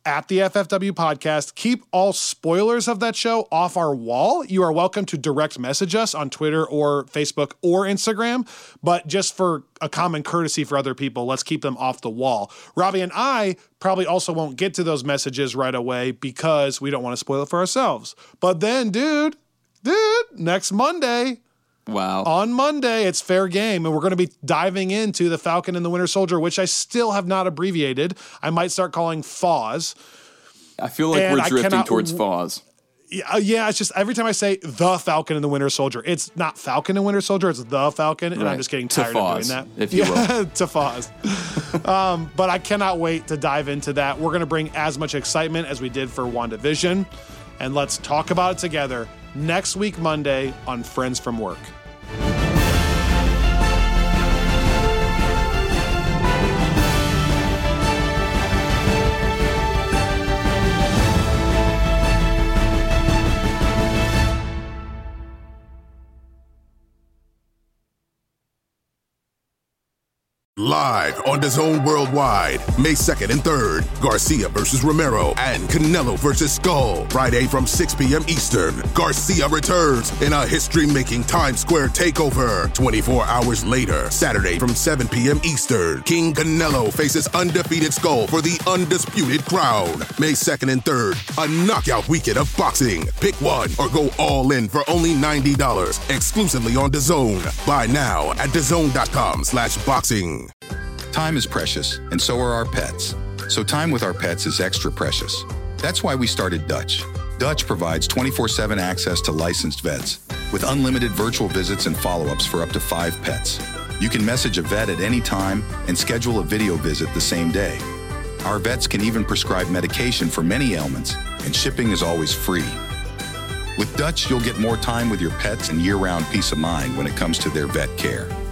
at the F F W podcast. Keep all spoilers of that show off our wall. You are welcome to direct message us on Twitter or Facebook or Instagram, but just for a common courtesy for other people, let's keep them off the wall. Robbie and I probably also won't get to those messages right away because we don't want to spoil it for ourselves. But then, dude, dude, next Monday, Wow. on Monday, it's fair game, and we're going to be diving into the Falcon and the Winter Soldier, which I still have not abbreviated. I might start calling F A W S. I feel like And we're I drifting cannot- towards F A W S. Yeah, yeah, it's just every time I say the Falcon and the Winter Soldier, it's not Falcon and Winter Soldier, it's the Falcon, and Right. I'm just getting To tired of doing Foz, that. if you will. To F A W S. um, but I cannot wait to dive into that. We're going to bring as much excitement as we did for WandaVision, and let's talk about it together next week, Monday, on Friends from Work. Live on DAZN Worldwide, May second and third, Garcia versus Romero and Canelo versus Skull. Friday from six p.m. Eastern, Garcia returns in a history-making Times Square takeover. twenty-four hours later, Saturday from seven p.m. Eastern, King Canelo faces undefeated Skull for the undisputed crown. May second and third, a knockout weekend of boxing. Pick one or go all in for only ninety dollars, exclusively on DAZN. Buy now at DAZN.com slash boxing. Time is precious, and so are our pets. So time with our pets is extra precious. That's why we started Dutch. Dutch provides twenty-four seven access to licensed vets, with unlimited virtual visits and follow-ups for up to five pets. You can message a vet at any time and schedule a video visit the same day. Our vets can even prescribe medication for many ailments, and shipping is always free. With Dutch, you'll get more time with your pets and year-round peace of mind when it comes to their vet care.